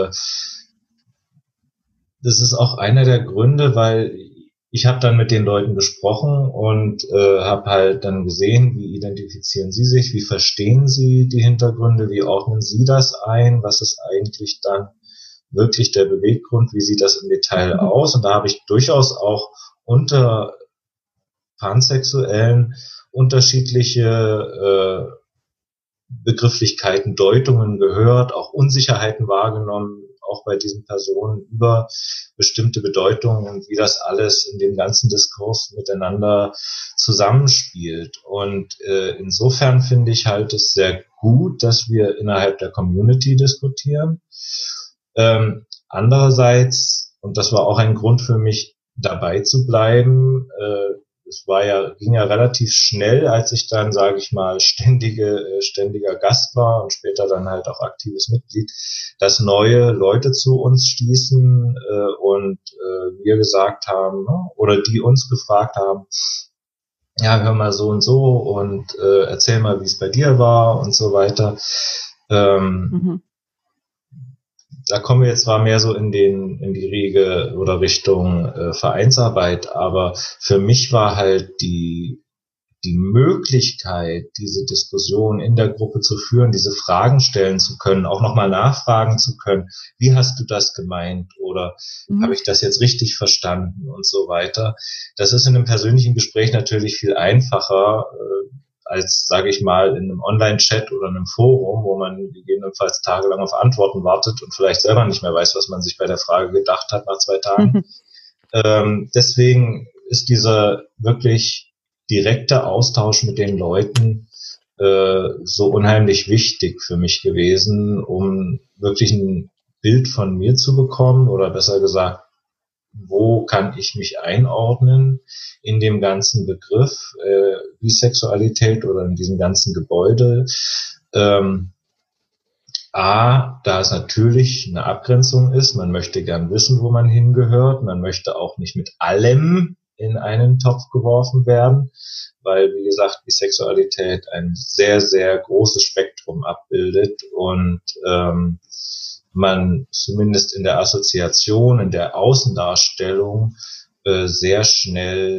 Speaker 3: das ist auch einer der Gründe, weil ich habe dann mit den Leuten gesprochen und habe halt dann gesehen, wie identifizieren sie sich, wie verstehen sie die Hintergründe, wie ordnen sie das ein, was ist eigentlich dann wirklich der Beweggrund, wie sieht das im Detail aus. Und da habe ich durchaus auch unter Pansexuellen unterschiedliche Begrifflichkeiten, Deutungen gehört, auch Unsicherheiten wahrgenommen, auch bei diesen Personen über bestimmte Bedeutungen und wie das alles in dem ganzen Diskurs miteinander zusammenspielt. Und insofern finde ich halt es sehr gut, dass wir innerhalb der Community diskutieren. Andererseits, und das war auch ein Grund für mich, dabei zu bleiben, ging ja relativ schnell, als ich dann, sage ich mal, ständiger Gast war und später dann halt auch aktives Mitglied, dass neue Leute zu uns stießen und wir gesagt haben, oder die uns gefragt haben, ja, hör mal so und so und erzähl mal, wie es bei dir war und so weiter. Da kommen wir jetzt zwar mehr so in die Riege oder Richtung Vereinsarbeit, aber für mich war halt die Möglichkeit, diese Diskussion in der Gruppe zu führen, diese Fragen stellen zu können, auch nochmal nachfragen zu können, wie hast du das gemeint oder habe ich das jetzt richtig verstanden und so weiter. Das ist in einem persönlichen Gespräch natürlich viel einfacher, als, sage ich mal, in einem Online-Chat oder einem Forum, wo man gegebenenfalls tagelang auf Antworten wartet und vielleicht selber nicht mehr weiß, was man sich bei der Frage gedacht hat nach 2 Tagen. Deswegen ist dieser wirklich direkte Austausch mit den Leuten so unheimlich wichtig für mich gewesen, um wirklich ein Bild von mir zu bekommen oder besser gesagt, wo kann ich mich einordnen in dem ganzen Begriff Bisexualität oder in diesem ganzen Gebäude. Da es natürlich eine Abgrenzung ist, man möchte gern wissen, wo man hingehört, man möchte auch nicht mit allem in einen Topf geworfen werden, weil, wie gesagt, Bisexualität ein sehr, sehr großes Spektrum abbildet und man zumindest in der Assoziation, in der Außendarstellung sehr schnell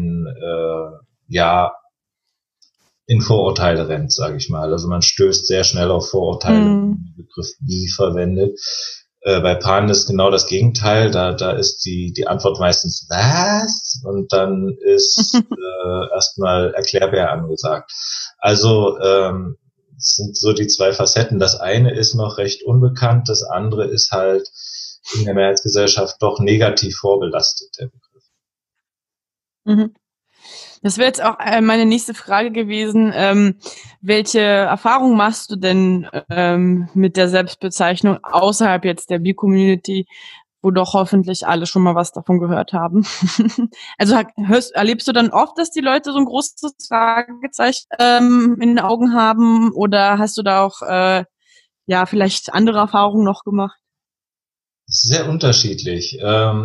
Speaker 3: in Vorurteile rennt, sage ich mal. Also man stößt sehr schnell auf Vorurteile, wenn man den Begriff bi verwendet. Bei Pan ist genau das Gegenteil. Da ist die Antwort meistens was? Und dann ist erstmal Erklärbär angesagt. Also es sind so die 2 Facetten. Das eine ist noch recht unbekannt, das andere ist halt in der Mehrheitsgesellschaft doch negativ vorbelastet, der Begriff.
Speaker 1: Das wäre jetzt auch meine nächste Frage gewesen. Welche Erfahrungen machst du denn mit der Selbstbezeichnung außerhalb jetzt der Bi-Community, wo doch hoffentlich alle schon mal was davon gehört haben? Also erlebst du dann oft, dass die Leute so ein großes Fragezeichen in den Augen haben oder hast du da auch vielleicht andere Erfahrungen noch gemacht?
Speaker 3: Sehr unterschiedlich.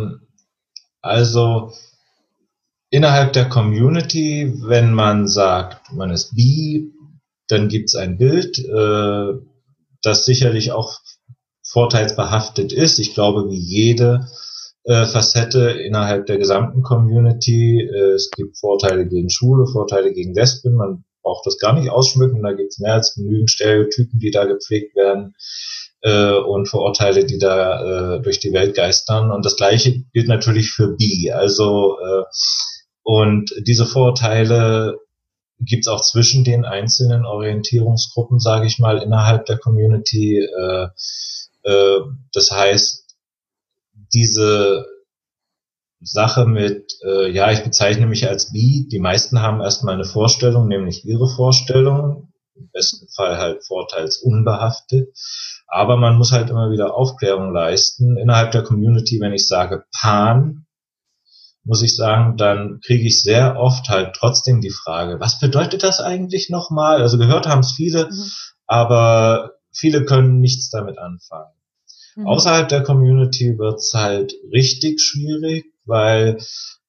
Speaker 3: Also innerhalb der Community, wenn man sagt, man ist bi, Dann gibt's ein Bild, das sicherlich auch vorteilsbehaftet ist. Ich glaube, wie jede Facette innerhalb der gesamten Community. Es gibt Vorteile gegen Schwule, Vorteile gegen Lesben. Man braucht das gar nicht ausschmücken. Da gibt es mehr als genügend Stereotypen, die da gepflegt werden und Vorurteile, die da durch die Welt geistern. Und das Gleiche gilt natürlich für Bi. Also und diese Vorurteile gibt es auch zwischen den einzelnen Orientierungsgruppen, sage ich mal, innerhalb der Community. Das heißt, diese Sache mit, ich bezeichne mich als bi, die meisten haben erstmal eine Vorstellung, nämlich ihre Vorstellung, im besten Fall halt vorteilsunbehaftet, aber man muss halt immer wieder Aufklärung leisten. Innerhalb der Community, wenn ich sage Pan, muss ich sagen, dann kriege ich sehr oft halt trotzdem die Frage, was bedeutet das eigentlich nochmal? Also gehört haben es viele, aber viele können nichts damit anfangen. Außerhalb der Community wird's halt richtig schwierig, weil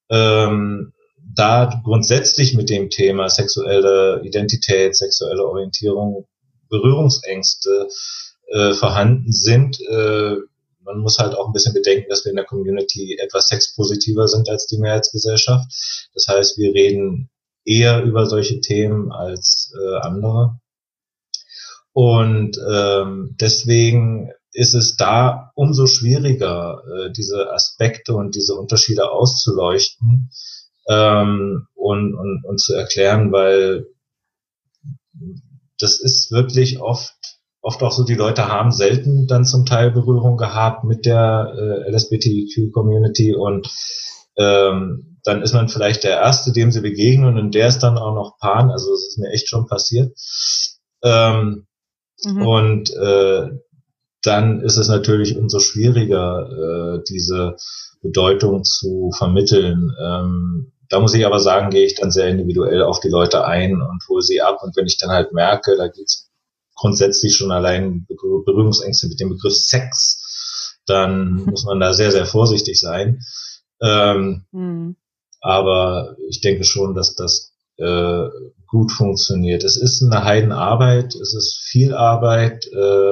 Speaker 3: da grundsätzlich mit dem Thema sexuelle Identität, sexuelle Orientierung, Berührungsängste vorhanden sind. Man muss halt auch ein bisschen bedenken, dass wir in der Community etwas sexpositiver sind als die Mehrheitsgesellschaft. Das heißt, wir reden eher über solche Themen als andere. Und deswegen ist es da umso schwieriger, diese Aspekte und diese Unterschiede auszuleuchten und zu erklären, weil das ist wirklich oft auch so, die Leute haben selten dann zum Teil Berührung gehabt mit der LSBTQ-Community und dann ist man vielleicht der Erste, dem sie begegnen und der ist dann auch noch Pan, also das ist mir echt schon passiert. Und dann ist es natürlich umso schwieriger, diese Bedeutung zu vermitteln. Da muss ich aber sagen, gehe ich dann sehr individuell auf die Leute ein und hole sie ab. Und wenn ich dann halt merke, da gibt's grundsätzlich schon allein Berührungsängste mit dem Begriff Sex, dann muss man da sehr, sehr vorsichtig sein. Aber ich denke schon, dass das gut funktioniert. Es ist eine Heidenarbeit, es ist viel Arbeit,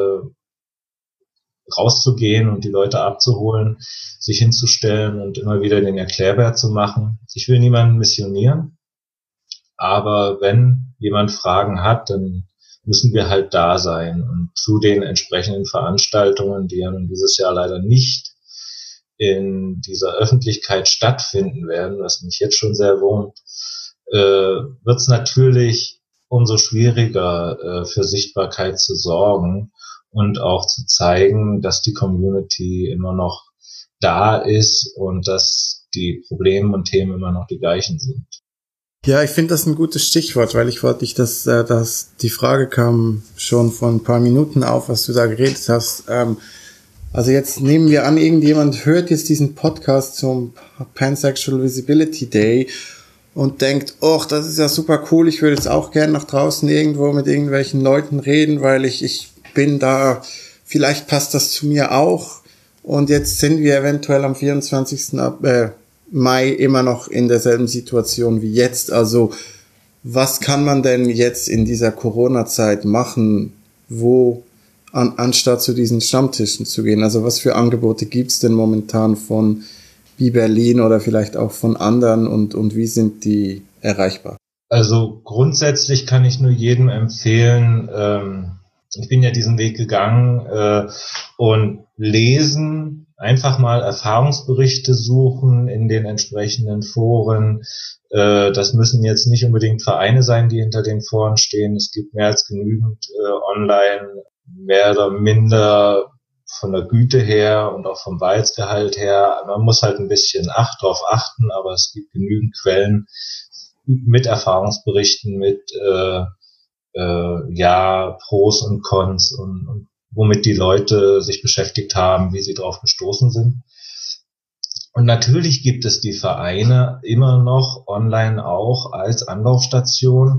Speaker 3: rauszugehen und die Leute abzuholen, sich hinzustellen und immer wieder den Erklärbär zu machen. Ich will niemanden missionieren, aber wenn jemand Fragen hat, dann müssen wir halt da sein und zu den entsprechenden Veranstaltungen, die ja nun dieses Jahr leider nicht in dieser Öffentlichkeit stattfinden werden, was mich jetzt schon sehr wurmt, wird es natürlich umso schwieriger für Sichtbarkeit zu sorgen und auch zu zeigen, dass die Community immer noch da ist und dass die Probleme und Themen immer noch die gleichen sind.
Speaker 2: Ja, ich finde das ein gutes Stichwort, weil die Frage kam schon vor ein paar Minuten auf, was du da geredet hast. Also jetzt nehmen wir an, irgendjemand hört jetzt diesen Podcast zum Pansexual Visibility Day und denkt, das ist ja super cool, ich würde jetzt auch gerne nach draußen irgendwo mit irgendwelchen Leuten reden, weil ich bin da, vielleicht passt das zu mir auch. Und jetzt sind wir eventuell am 24. Mai immer noch in derselben Situation wie jetzt. Also was kann man denn jetzt in dieser Corona-Zeit machen, anstatt zu diesen Stammtischen zu gehen? Also was für Angebote gibt's denn momentan von Bi Berlin oder vielleicht auch von anderen und wie sind die erreichbar?
Speaker 3: Also grundsätzlich kann ich nur jedem empfehlen, ich bin ja diesen Weg gegangen und lesen, einfach mal Erfahrungsberichte suchen in den entsprechenden Foren. Das müssen jetzt nicht unbedingt Vereine sein, die hinter den Foren stehen. Es gibt mehr als genügend online, mehr oder minder von der Güte her und auch vom Wahrheitsgehalt her. Man muss halt ein bisschen drauf achten, aber es gibt genügend Quellen mit Erfahrungsberichten, mit Pros und Cons und womit die Leute sich beschäftigt haben, wie sie drauf gestoßen sind. Und natürlich gibt es die Vereine immer noch online auch als Anlaufstation.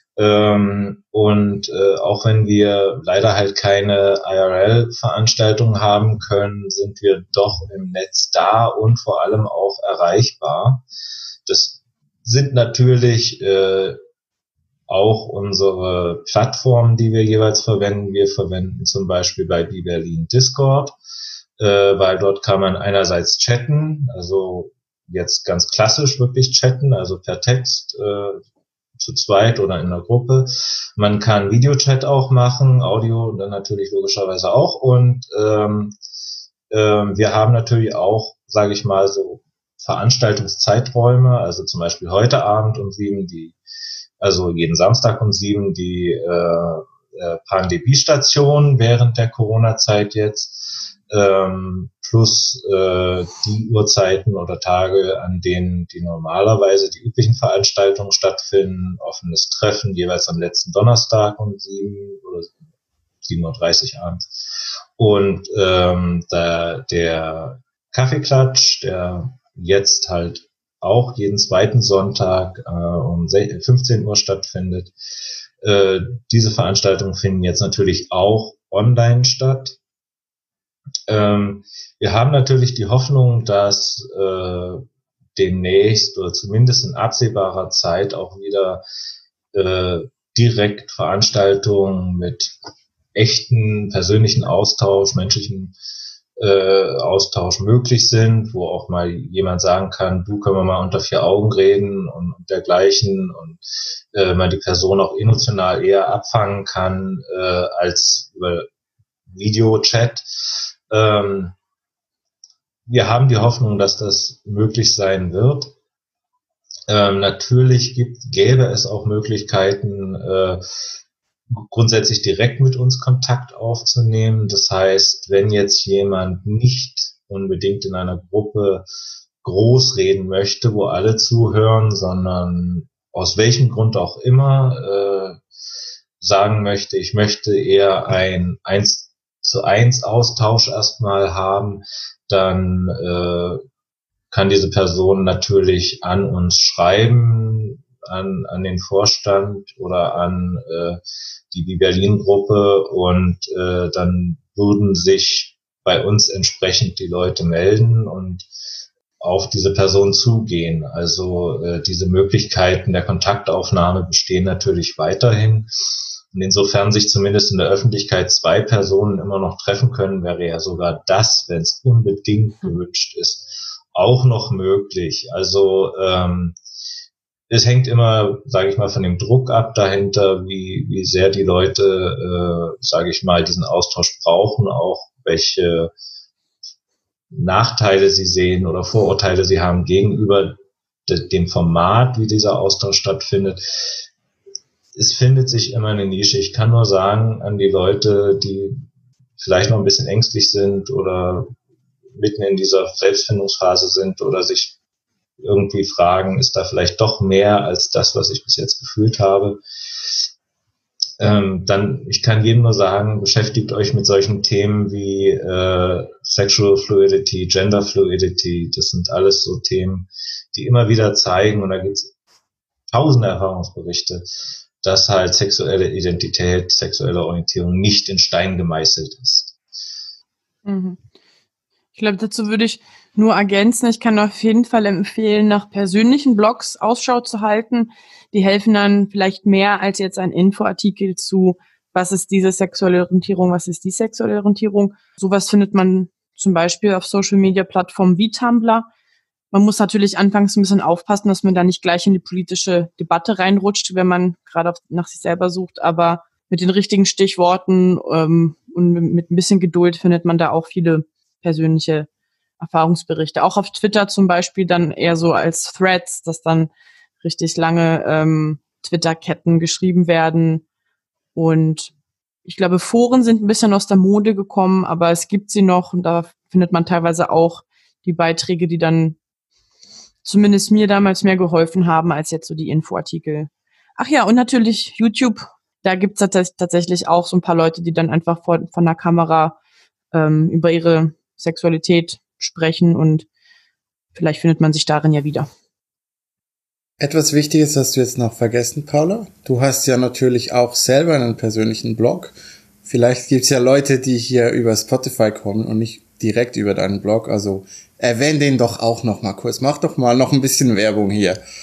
Speaker 3: Auch wenn wir leider halt keine IRL-Veranstaltungen haben können, sind wir doch im Netz da und vor allem auch erreichbar. Das sind natürlich auch unsere Plattformen, die wir jeweils verwenden. Wir verwenden zum Beispiel bei bberlin Discord, weil dort kann man einerseits chatten, also jetzt ganz klassisch wirklich chatten, also per Text, zu zweit oder in einer Gruppe. Man kann Videochat auch machen, Audio dann natürlich logischerweise auch. Und wir haben natürlich auch, sage ich mal, so Veranstaltungszeiträume, also zum Beispiel heute Abend um 7, also jeden Samstag um 7 die Pandemiestation während der Corona-Zeit jetzt, plus die Uhrzeiten oder Tage, an denen die normalerweise die üblichen Veranstaltungen stattfinden, offenes Treffen jeweils am letzten Donnerstag um 7 oder 7:30 Uhr abends. Und der Kaffeeklatsch, der jetzt halt auch jeden zweiten Sonntag um 15 Uhr stattfindet. Diese Veranstaltungen finden jetzt natürlich auch online statt. Wir haben natürlich die Hoffnung, dass demnächst oder zumindest in absehbarer Zeit auch wieder direkt Veranstaltungen mit echten persönlichen Austausch, menschlichen Austausch möglich sind, wo auch mal jemand sagen kann, du, können wir mal unter 4 Augen reden und dergleichen und man die Person auch emotional eher abfangen kann als über Videochat. Wir haben die Hoffnung, dass das möglich sein wird. Natürlich gäbe es auch Möglichkeiten, grundsätzlich direkt mit uns Kontakt aufzunehmen. Das heißt, wenn jetzt jemand nicht unbedingt in einer Gruppe groß reden möchte, wo alle zuhören, sondern aus welchem Grund auch immer sagen möchte, ich möchte eher ein 1:1 Austausch erstmal haben, dann kann diese Person natürlich an uns schreiben, an den Vorstand oder an die bberlin-Gruppe und dann würden sich bei uns entsprechend die Leute melden und auf diese Person zugehen. Also diese Möglichkeiten der Kontaktaufnahme bestehen natürlich weiterhin. Und insofern sich zumindest in der Öffentlichkeit 2 Personen immer noch treffen können, wäre ja sogar das, wenn es unbedingt gewünscht ist, auch noch möglich. Also es hängt immer, sage ich mal, von dem Druck ab dahinter, wie sehr die Leute, sage ich mal, diesen Austausch brauchen, auch welche Nachteile sie sehen oder Vorurteile sie haben gegenüber dem Format, wie dieser Austausch stattfindet. Es findet sich immer eine Nische. Ich kann nur sagen an die Leute, die vielleicht noch ein bisschen ängstlich sind oder mitten in dieser Selbstfindungsphase sind oder sich irgendwie fragen, ist da vielleicht doch mehr als das, was ich bis jetzt gefühlt habe, dann, ich kann jedem nur sagen, beschäftigt euch mit solchen Themen wie Sexual Fluidity, Gender Fluidity, das sind alles so Themen, die immer wieder zeigen, und da gibt es tausende Erfahrungsberichte, dass halt sexuelle Identität, sexuelle Orientierung nicht in Stein gemeißelt ist.
Speaker 1: Mhm. Ich glaube, dazu würde ich nur ergänzen, ich kann auf jeden Fall empfehlen, nach persönlichen Blogs Ausschau zu halten. Die helfen dann vielleicht mehr als jetzt ein Infoartikel zu, was ist diese sexuelle Orientierung, was ist die sexuelle Orientierung. Sowas findet man zum Beispiel auf Social-Media-Plattformen wie Tumblr. Man muss natürlich anfangs ein bisschen aufpassen, dass man da nicht gleich in die politische Debatte reinrutscht, wenn man gerade nach sich selber sucht. Aber mit den richtigen Stichworten und mit ein bisschen Geduld findet man da auch viele persönliche Erfahrungsberichte. Auch auf Twitter zum Beispiel dann eher so als Threads, dass dann richtig lange Twitter-Ketten geschrieben werden. Und ich glaube, Foren sind ein bisschen aus der Mode gekommen, aber es gibt sie noch und da findet man teilweise auch die Beiträge, die dann zumindest mir damals mehr geholfen haben als jetzt so die Infoartikel. Ach ja, und natürlich YouTube. Da gibt's tatsächlich auch so ein paar Leute, die dann einfach von der Kamera über ihre Sexualität sprechen und vielleicht findet man sich darin ja wieder.
Speaker 2: Etwas Wichtiges hast du jetzt noch vergessen, Paula. Du hast ja natürlich auch selber einen persönlichen Blog. Vielleicht gibt's ja Leute, die hier über Spotify kommen und nicht direkt über deinen Blog. Also erwähne den doch auch noch mal kurz. Mach doch mal noch ein bisschen Werbung hier.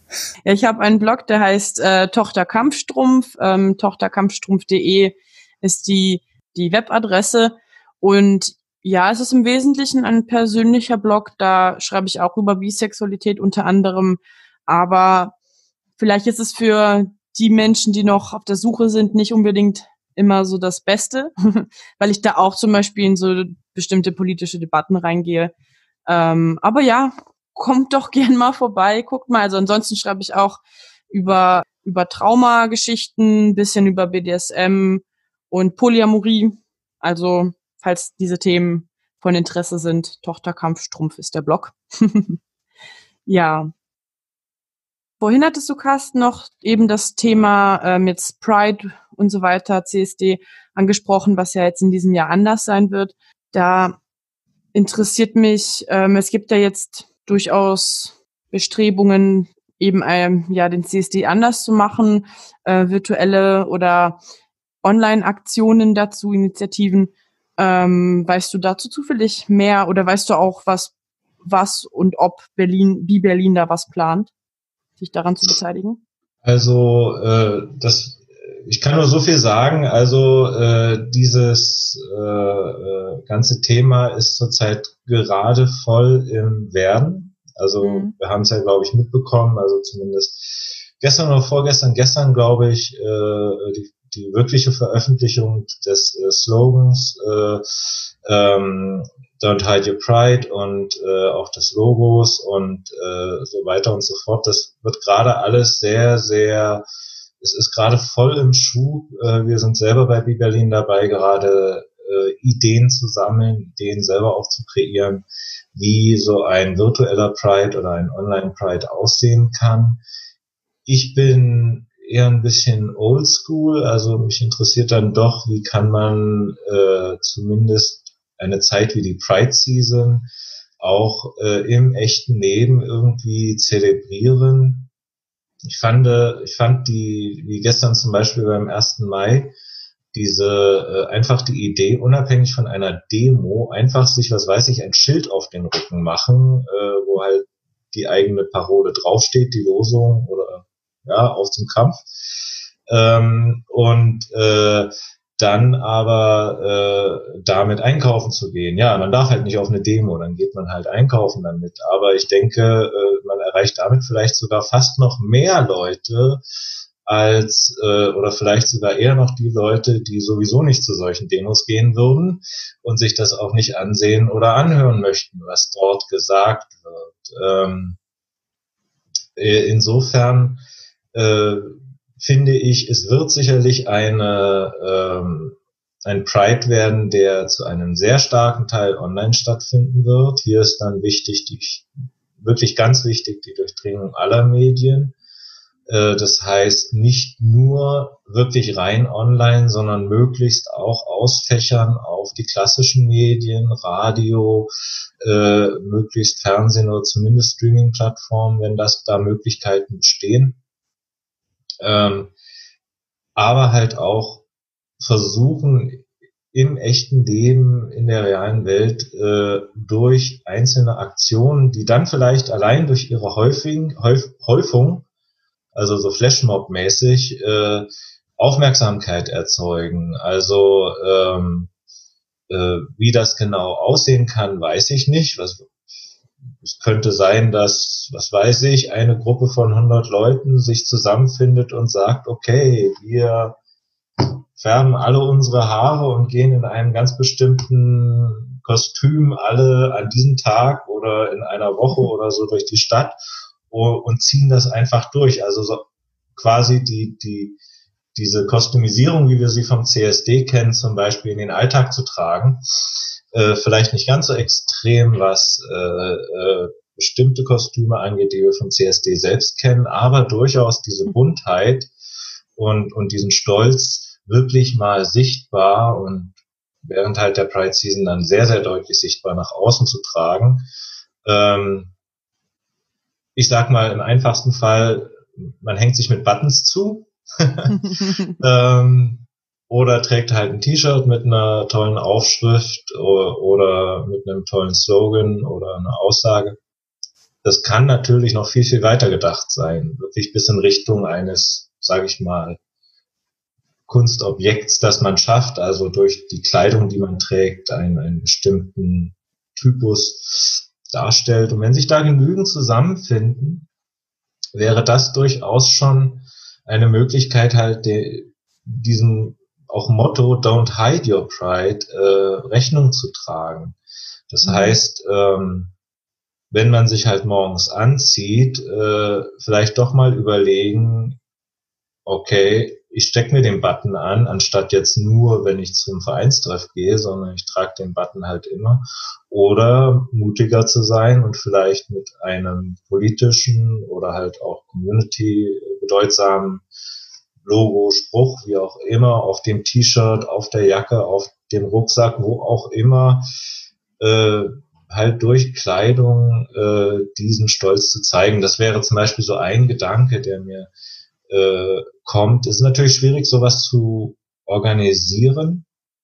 Speaker 1: Ja, ich habe einen Blog, der heißt Tochter Kampfstrumpf. Tochterkampfstrumpf.de ist die Webadresse. Und ja, es ist im Wesentlichen ein persönlicher Blog. Da schreibe ich auch über Bisexualität unter anderem. Aber vielleicht ist es für die Menschen, die noch auf der Suche sind, nicht unbedingt immer so das Beste, weil ich da auch zum Beispiel in so bestimmte politische Debatten reingehe. Aber ja, kommt doch gern mal vorbei, guckt mal. Also ansonsten schreibe ich auch über Traumageschichten, bisschen über BDSM und Polyamorie. Also falls diese Themen von Interesse sind, Tochter Kampfstrumpf ist der Blog. Ja. Vorhin hattest du, Carsten, noch eben das Thema mit Pride und so weiter, CSD, angesprochen, was ja jetzt in diesem Jahr anders sein wird. Da interessiert mich, es gibt ja jetzt durchaus Bestrebungen, eben den CSD anders zu machen, virtuelle oder Online-Aktionen dazu, Initiativen. Weißt du dazu zufällig mehr oder weißt du auch, was und ob Berlin da was plant, sich daran zu beteiligen?
Speaker 3: Also ich kann nur so viel sagen. Also dieses ganze Thema ist zurzeit gerade voll im Werden. Also wir haben es ja, glaube ich, mitbekommen. Also zumindest gestern oder vorgestern, glaube ich, die wirkliche Veröffentlichung des Slogans Don't Hide Your Pride und auch des Logos und so weiter und so fort. Das wird gerade alles sehr, sehr, es ist gerade voll im Schub. Wir sind selber bei B-Berlin dabei, gerade Ideen zu sammeln, Ideen selber auch zu kreieren, wie so ein virtueller Pride oder ein Online-Pride aussehen kann. Ich bin eher ein bisschen oldschool, also mich interessiert dann doch, wie kann man zumindest eine Zeit wie die Pride Season auch im echten Leben irgendwie zelebrieren. Ich fand wie gestern zum Beispiel beim 1. Mai, einfach die Idee, unabhängig von einer Demo, einfach sich, ein Schild auf den Rücken machen, wo halt die eigene Parole draufsteht, die Losung oder auf zum Kampf. Dann aber damit einkaufen zu gehen. Ja, man darf halt nicht auf eine Demo, dann geht man halt einkaufen damit. Aber ich denke, man erreicht damit vielleicht sogar fast noch mehr Leute als oder vielleicht sogar eher noch die Leute, die sowieso nicht zu solchen Demos gehen würden und sich das auch nicht ansehen oder anhören möchten, was dort gesagt wird. Insofern finde ich, es wird sicherlich ein Pride werden, der zu einem sehr starken Teil online stattfinden wird. Hier ist dann wichtig, wirklich ganz wichtig, die Durchdringung aller Medien. Das heißt, nicht nur wirklich rein online, sondern möglichst auch ausfächern auf die klassischen Medien, Radio, möglichst Fernsehen oder zumindest Streaming-Plattformen, wenn da Möglichkeiten bestehen. Aber halt auch versuchen, im echten Leben, in der realen Welt, durch einzelne Aktionen, die dann vielleicht allein durch ihre Häufung, also so Flashmob-mäßig, Aufmerksamkeit erzeugen. Also wie das genau aussehen kann, weiß ich nicht. Es könnte sein, dass, eine Gruppe von 100 Leuten sich zusammenfindet und sagt, okay, wir färben alle unsere Haare und gehen in einem ganz bestimmten Kostüm alle an diesem Tag oder in einer Woche oder so durch die Stadt und ziehen das einfach durch. Also so quasi diese Kostümisierung, wie wir sie vom CSD kennen, zum Beispiel in den Alltag zu tragen. Vielleicht nicht ganz so extrem, was bestimmte Kostüme angeht, die wir vom CSD selbst kennen, aber durchaus diese Buntheit und diesen Stolz wirklich mal sichtbar und während halt der Pride Season dann sehr, sehr deutlich sichtbar nach außen zu tragen. Ich sag mal, im einfachsten Fall, man hängt sich mit Buttons zu. Oder trägt halt ein T-Shirt mit einer tollen Aufschrift oder mit einem tollen Slogan oder einer Aussage. das kann natürlich noch viel, viel weiter gedacht sein. Wirklich bis in Richtung eines, sage ich mal, Kunstobjekts, das man schafft, also durch die Kleidung, die man trägt, einen bestimmten Typus darstellt. Und wenn sich da genügend zusammenfinden, wäre das durchaus schon eine Möglichkeit, halt diesem auch Motto Don't Hide Your Pride Rechnung zu tragen. Das heißt, wenn man sich halt morgens anzieht, vielleicht doch mal überlegen, okay, ich stecke mir den Button an, anstatt jetzt nur, wenn ich zum Vereinstreff gehe, sondern ich trage den Button halt immer. Oder mutiger zu sein und vielleicht mit einem politischen oder halt auch Community bedeutsamen Logo, Spruch, wie auch immer, auf dem T-Shirt, auf der Jacke, auf dem Rucksack, wo auch immer, halt durch Kleidung diesen Stolz zu zeigen. Das wäre zum Beispiel so ein Gedanke, der mir kommt. Es ist natürlich schwierig, sowas zu organisieren,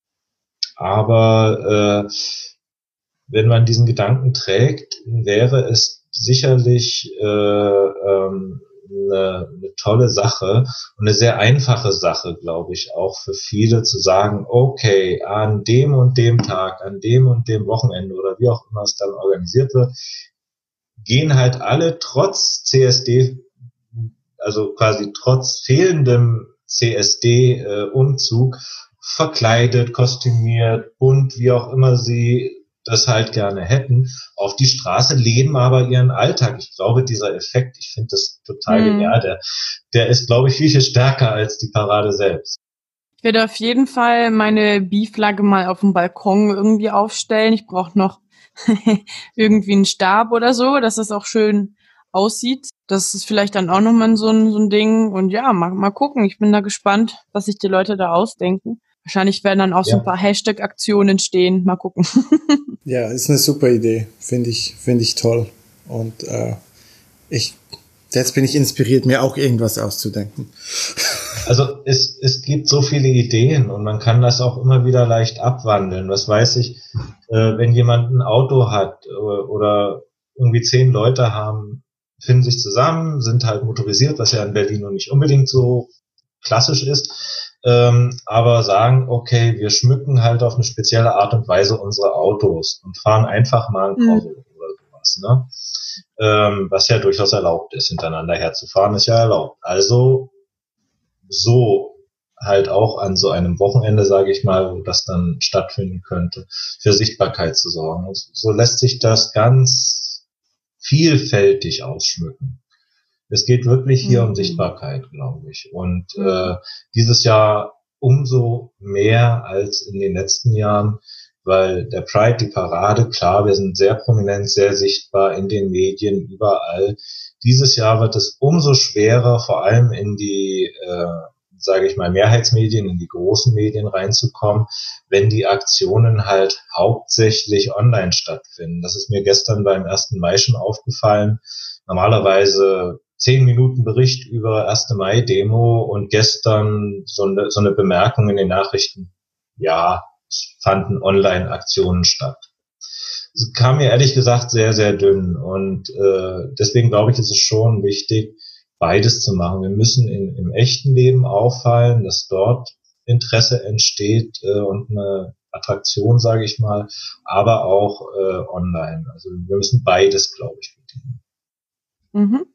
Speaker 3: aber wenn man diesen Gedanken trägt, wäre es sicherlich eine tolle Sache und eine sehr einfache Sache, glaube ich, auch für viele zu sagen, okay, an dem und dem Tag, an dem und dem Wochenende oder wie auch immer es dann organisiert wird, gehen halt alle trotz CSD, also quasi trotz fehlendem CSD-Umzug, verkleidet, kostümiert, bunt, wie auch immer sie das halt gerne hätten, auf die Straße, leben aber ihren Alltag. Ich glaube, dieser Effekt, ich finde das total genial, der ist, glaube ich, viel, viel stärker als die Parade selbst.
Speaker 1: Ich werde auf jeden Fall meine Bi-Flagge mal auf dem Balkon irgendwie aufstellen. Ich brauche noch irgendwie einen Stab oder so, dass es auch schön aussieht. Das ist vielleicht dann auch nochmal so ein Ding. Und ja, mal gucken. Ich bin da gespannt, was sich die Leute da ausdenken. Wahrscheinlich werden dann auch so ein paar Hashtag-Aktionen entstehen. Mal gucken.
Speaker 2: Ja, ist eine super Idee. Finde ich toll. Und jetzt bin ich inspiriert, mir auch irgendwas auszudenken.
Speaker 3: Also es gibt so viele Ideen und man kann das auch immer wieder leicht abwandeln. Was weiß ich, wenn jemand ein Auto hat oder irgendwie 10 Leute finden sich zusammen, sind halt motorisiert, was ja in Berlin noch nicht unbedingt so klassisch ist, aber sagen, okay, wir schmücken halt auf eine spezielle Art und Weise unsere Autos und fahren einfach mal ein Corso oder sowas, ne? Was ja durchaus erlaubt ist, hintereinander herzufahren, ist ja erlaubt. Also so halt auch an so einem Wochenende, sage ich mal, wo das dann stattfinden könnte, für Sichtbarkeit zu sorgen. Und so lässt sich das ganz vielfältig ausschmücken. Es geht wirklich hier um Sichtbarkeit, glaube ich. Und dieses Jahr umso mehr als in den letzten Jahren, weil der Pride, die Parade, klar, wir sind sehr prominent, sehr sichtbar in den Medien, überall. Dieses Jahr wird es umso schwerer, vor allem in die, sage ich mal, Mehrheitsmedien, in die großen Medien reinzukommen, wenn die Aktionen halt hauptsächlich online stattfinden. Das ist mir gestern beim 1. Mai schon aufgefallen. Normalerweise 10 Minuten Bericht über 1. Mai-Demo und gestern so eine Bemerkung in den Nachrichten, ja, es fanden Online-Aktionen statt. Es kam mir ehrlich gesagt sehr, sehr dünn und deswegen glaube ich, ist es schon wichtig, beides zu machen. Wir müssen im echten Leben auffallen, dass dort Interesse entsteht und eine Attraktion, sage ich mal, aber auch online. Also wir müssen beides, glaube ich, bedienen.
Speaker 1: Mhm.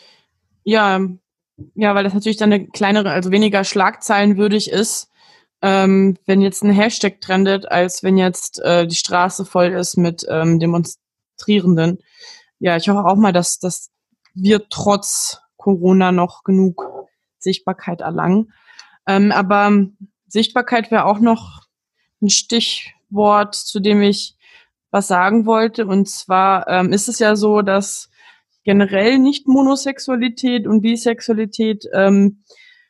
Speaker 1: Ja, weil das natürlich dann eine kleinere, also weniger schlagzeilenwürdig ist, wenn jetzt ein Hashtag trendet, als wenn jetzt die Straße voll ist mit Demonstrierenden. Ja, ich hoffe auch mal, dass wir trotz Corona noch genug Sichtbarkeit erlangen. Aber Sichtbarkeit wäre auch noch ein Stichwort, zu dem ich was sagen wollte. Und zwar ist es ja so, dass generell nicht Monosexualität und Bisexualität ein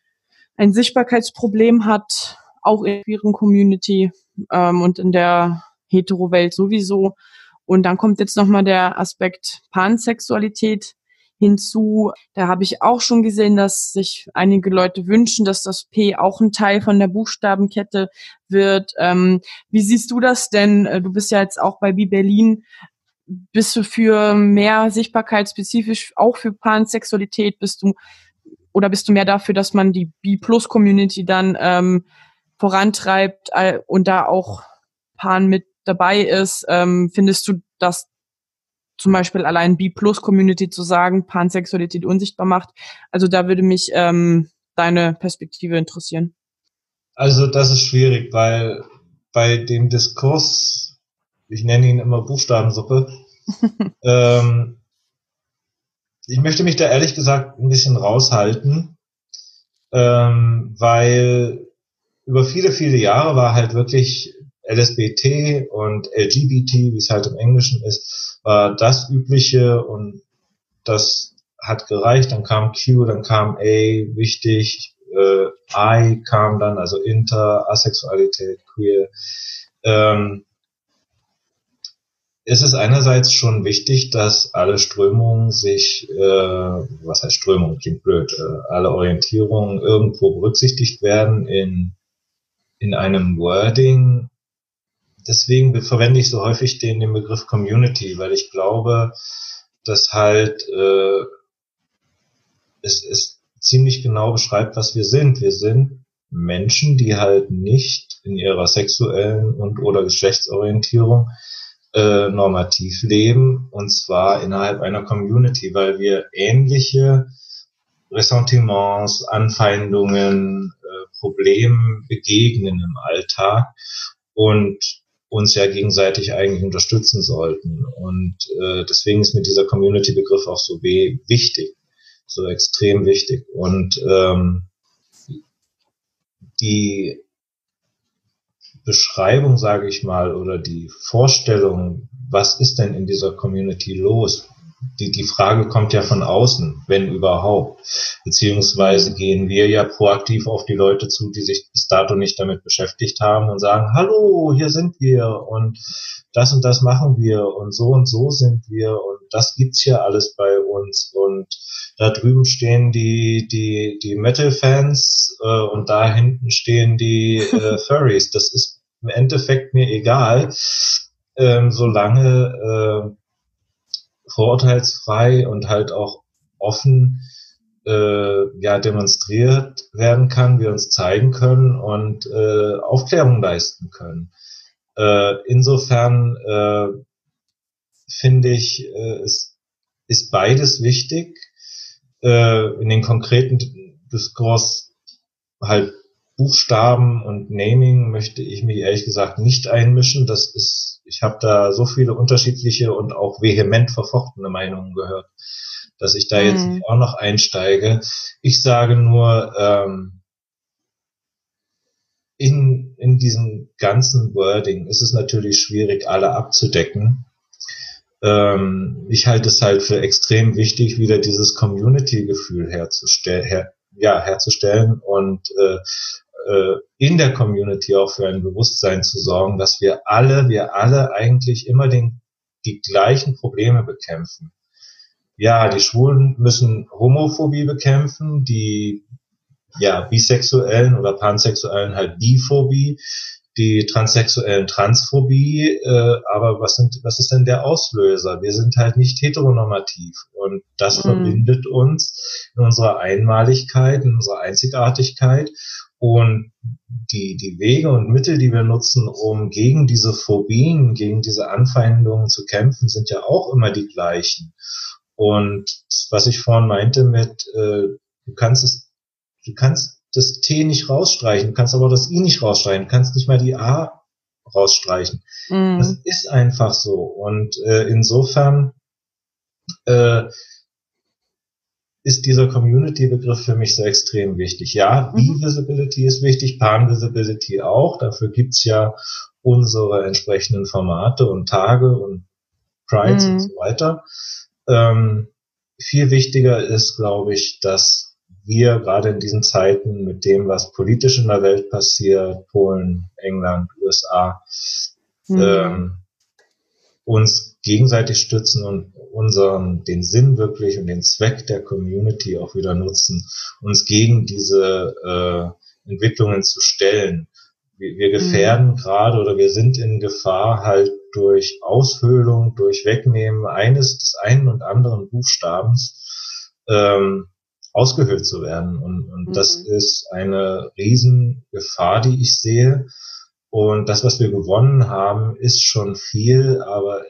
Speaker 1: Sichtbarkeitsproblem hat, auch in der queeren Community und in der Hetero-Welt sowieso. Und dann kommt jetzt nochmal der Aspekt Pansexualität hinzu. Da habe ich auch schon gesehen, dass sich einige Leute wünschen, dass das P auch ein Teil von der Buchstabenkette wird. Wie siehst du das denn? Du bist ja jetzt auch bei Bi Berlin. bist du für mehr Sichtbarkeit spezifisch auch für Pansexualität? Bist du mehr dafür, dass man die B-Plus-Community dann vorantreibt und da auch Pan mit dabei ist? Findest du, dass zum Beispiel allein B-Plus-Community zu sagen, Pansexualität unsichtbar macht? Also da würde mich deine Perspektive interessieren.
Speaker 3: Also das ist schwierig, weil bei dem Diskurs, ich nenne ihn immer Buchstabensuppe, ich möchte mich da ehrlich gesagt ein bisschen raushalten, weil über viele, viele Jahre war halt wirklich LSBT und LGBT, wie es halt im Englischen ist, war das Übliche und das hat gereicht. Dann kam Q, dann kam A, wichtig, I kam dann, also Inter, Asexualität, Queer. Es ist einerseits schon wichtig, dass alle Strömungen sich, was heißt Strömung, klingt blöd, alle Orientierungen irgendwo berücksichtigt werden in einem Wording. Deswegen verwende ich so häufig den Begriff Community, weil ich glaube, dass halt es ziemlich genau beschreibt, was wir sind. Wir sind Menschen, die halt nicht in ihrer sexuellen und oder Geschlechtsorientierung normativ leben, und zwar innerhalb einer Community, weil wir ähnliche Ressentiments, Anfeindungen, Problemen begegnen im Alltag und uns ja gegenseitig eigentlich unterstützen sollten. Und deswegen ist mir dieser Community-Begriff auch so wichtig, so extrem wichtig. Und die Beschreibung, sage ich mal, oder die Vorstellung, was ist denn in dieser Community los? Die Frage kommt ja von außen, wenn überhaupt. Beziehungsweise gehen wir ja proaktiv auf die Leute zu, die sich bis dato nicht damit beschäftigt haben und sagen, hallo, hier sind wir und das machen wir und so sind wir und das gibt's hier alles bei uns und da drüben stehen die Metal-Fans und da hinten stehen die Furries. Das ist im Endeffekt mir egal, solange vorurteilsfrei und halt auch offen demonstriert werden kann, wir uns zeigen können und Aufklärung leisten können. Insofern finde ich, es ist beides wichtig. In den konkreten Diskurs halt Buchstaben und Naming möchte ich mich ehrlich gesagt nicht einmischen. Ich habe da so viele unterschiedliche und auch vehement verfochtene Meinungen gehört, dass ich da jetzt nicht auch noch einsteige. Ich sage nur, in diesem ganzen Wording ist es natürlich schwierig, alle abzudecken. Ich halte es halt für extrem wichtig, wieder dieses Community-Gefühl herzustellen und in der Community auch für ein Bewusstsein zu sorgen, dass wir alle eigentlich immer die gleichen Probleme bekämpfen. Ja, die Schwulen müssen Homophobie bekämpfen, die Bisexuellen oder Pansexuellen halt Biphobie, die Transsexuellen Transphobie, aber was ist denn der Auslöser? Wir sind halt nicht heteronormativ und das verbindet uns in unserer Einmaligkeit, in unserer Einzigartigkeit und die Wege und Mittel, die wir nutzen, um gegen diese Phobien, gegen diese Anfeindungen zu kämpfen, sind ja auch immer die gleichen. Und was ich vorhin meinte mit, du kannst das T nicht rausstreichen, du kannst aber das I nicht rausstreichen, du kannst nicht mal die A rausstreichen. Das ist einfach so. Und insofern ist dieser Community-Begriff für mich so extrem wichtig. Ja, B-Visibility ist wichtig, Pan-Visibility auch. Dafür gibt's ja unsere entsprechenden Formate und Tage und Prides und so weiter. Viel wichtiger ist, glaube ich, dass wir gerade in diesen Zeiten mit dem, was politisch in der Welt passiert, Polen, England, USA, uns gegenseitig stützen und den Sinn wirklich und den Zweck der Community auch wieder nutzen, uns gegen diese Entwicklungen zu stellen. Wir gefährden gerade oder wir sind in Gefahr, halt durch Aushöhlung, durch Wegnehmen des einen und anderen Buchstabens ausgehöhlt zu werden. Und das ist eine Riesengefahr, die ich sehe. Und das, was wir gewonnen haben, ist schon viel, aber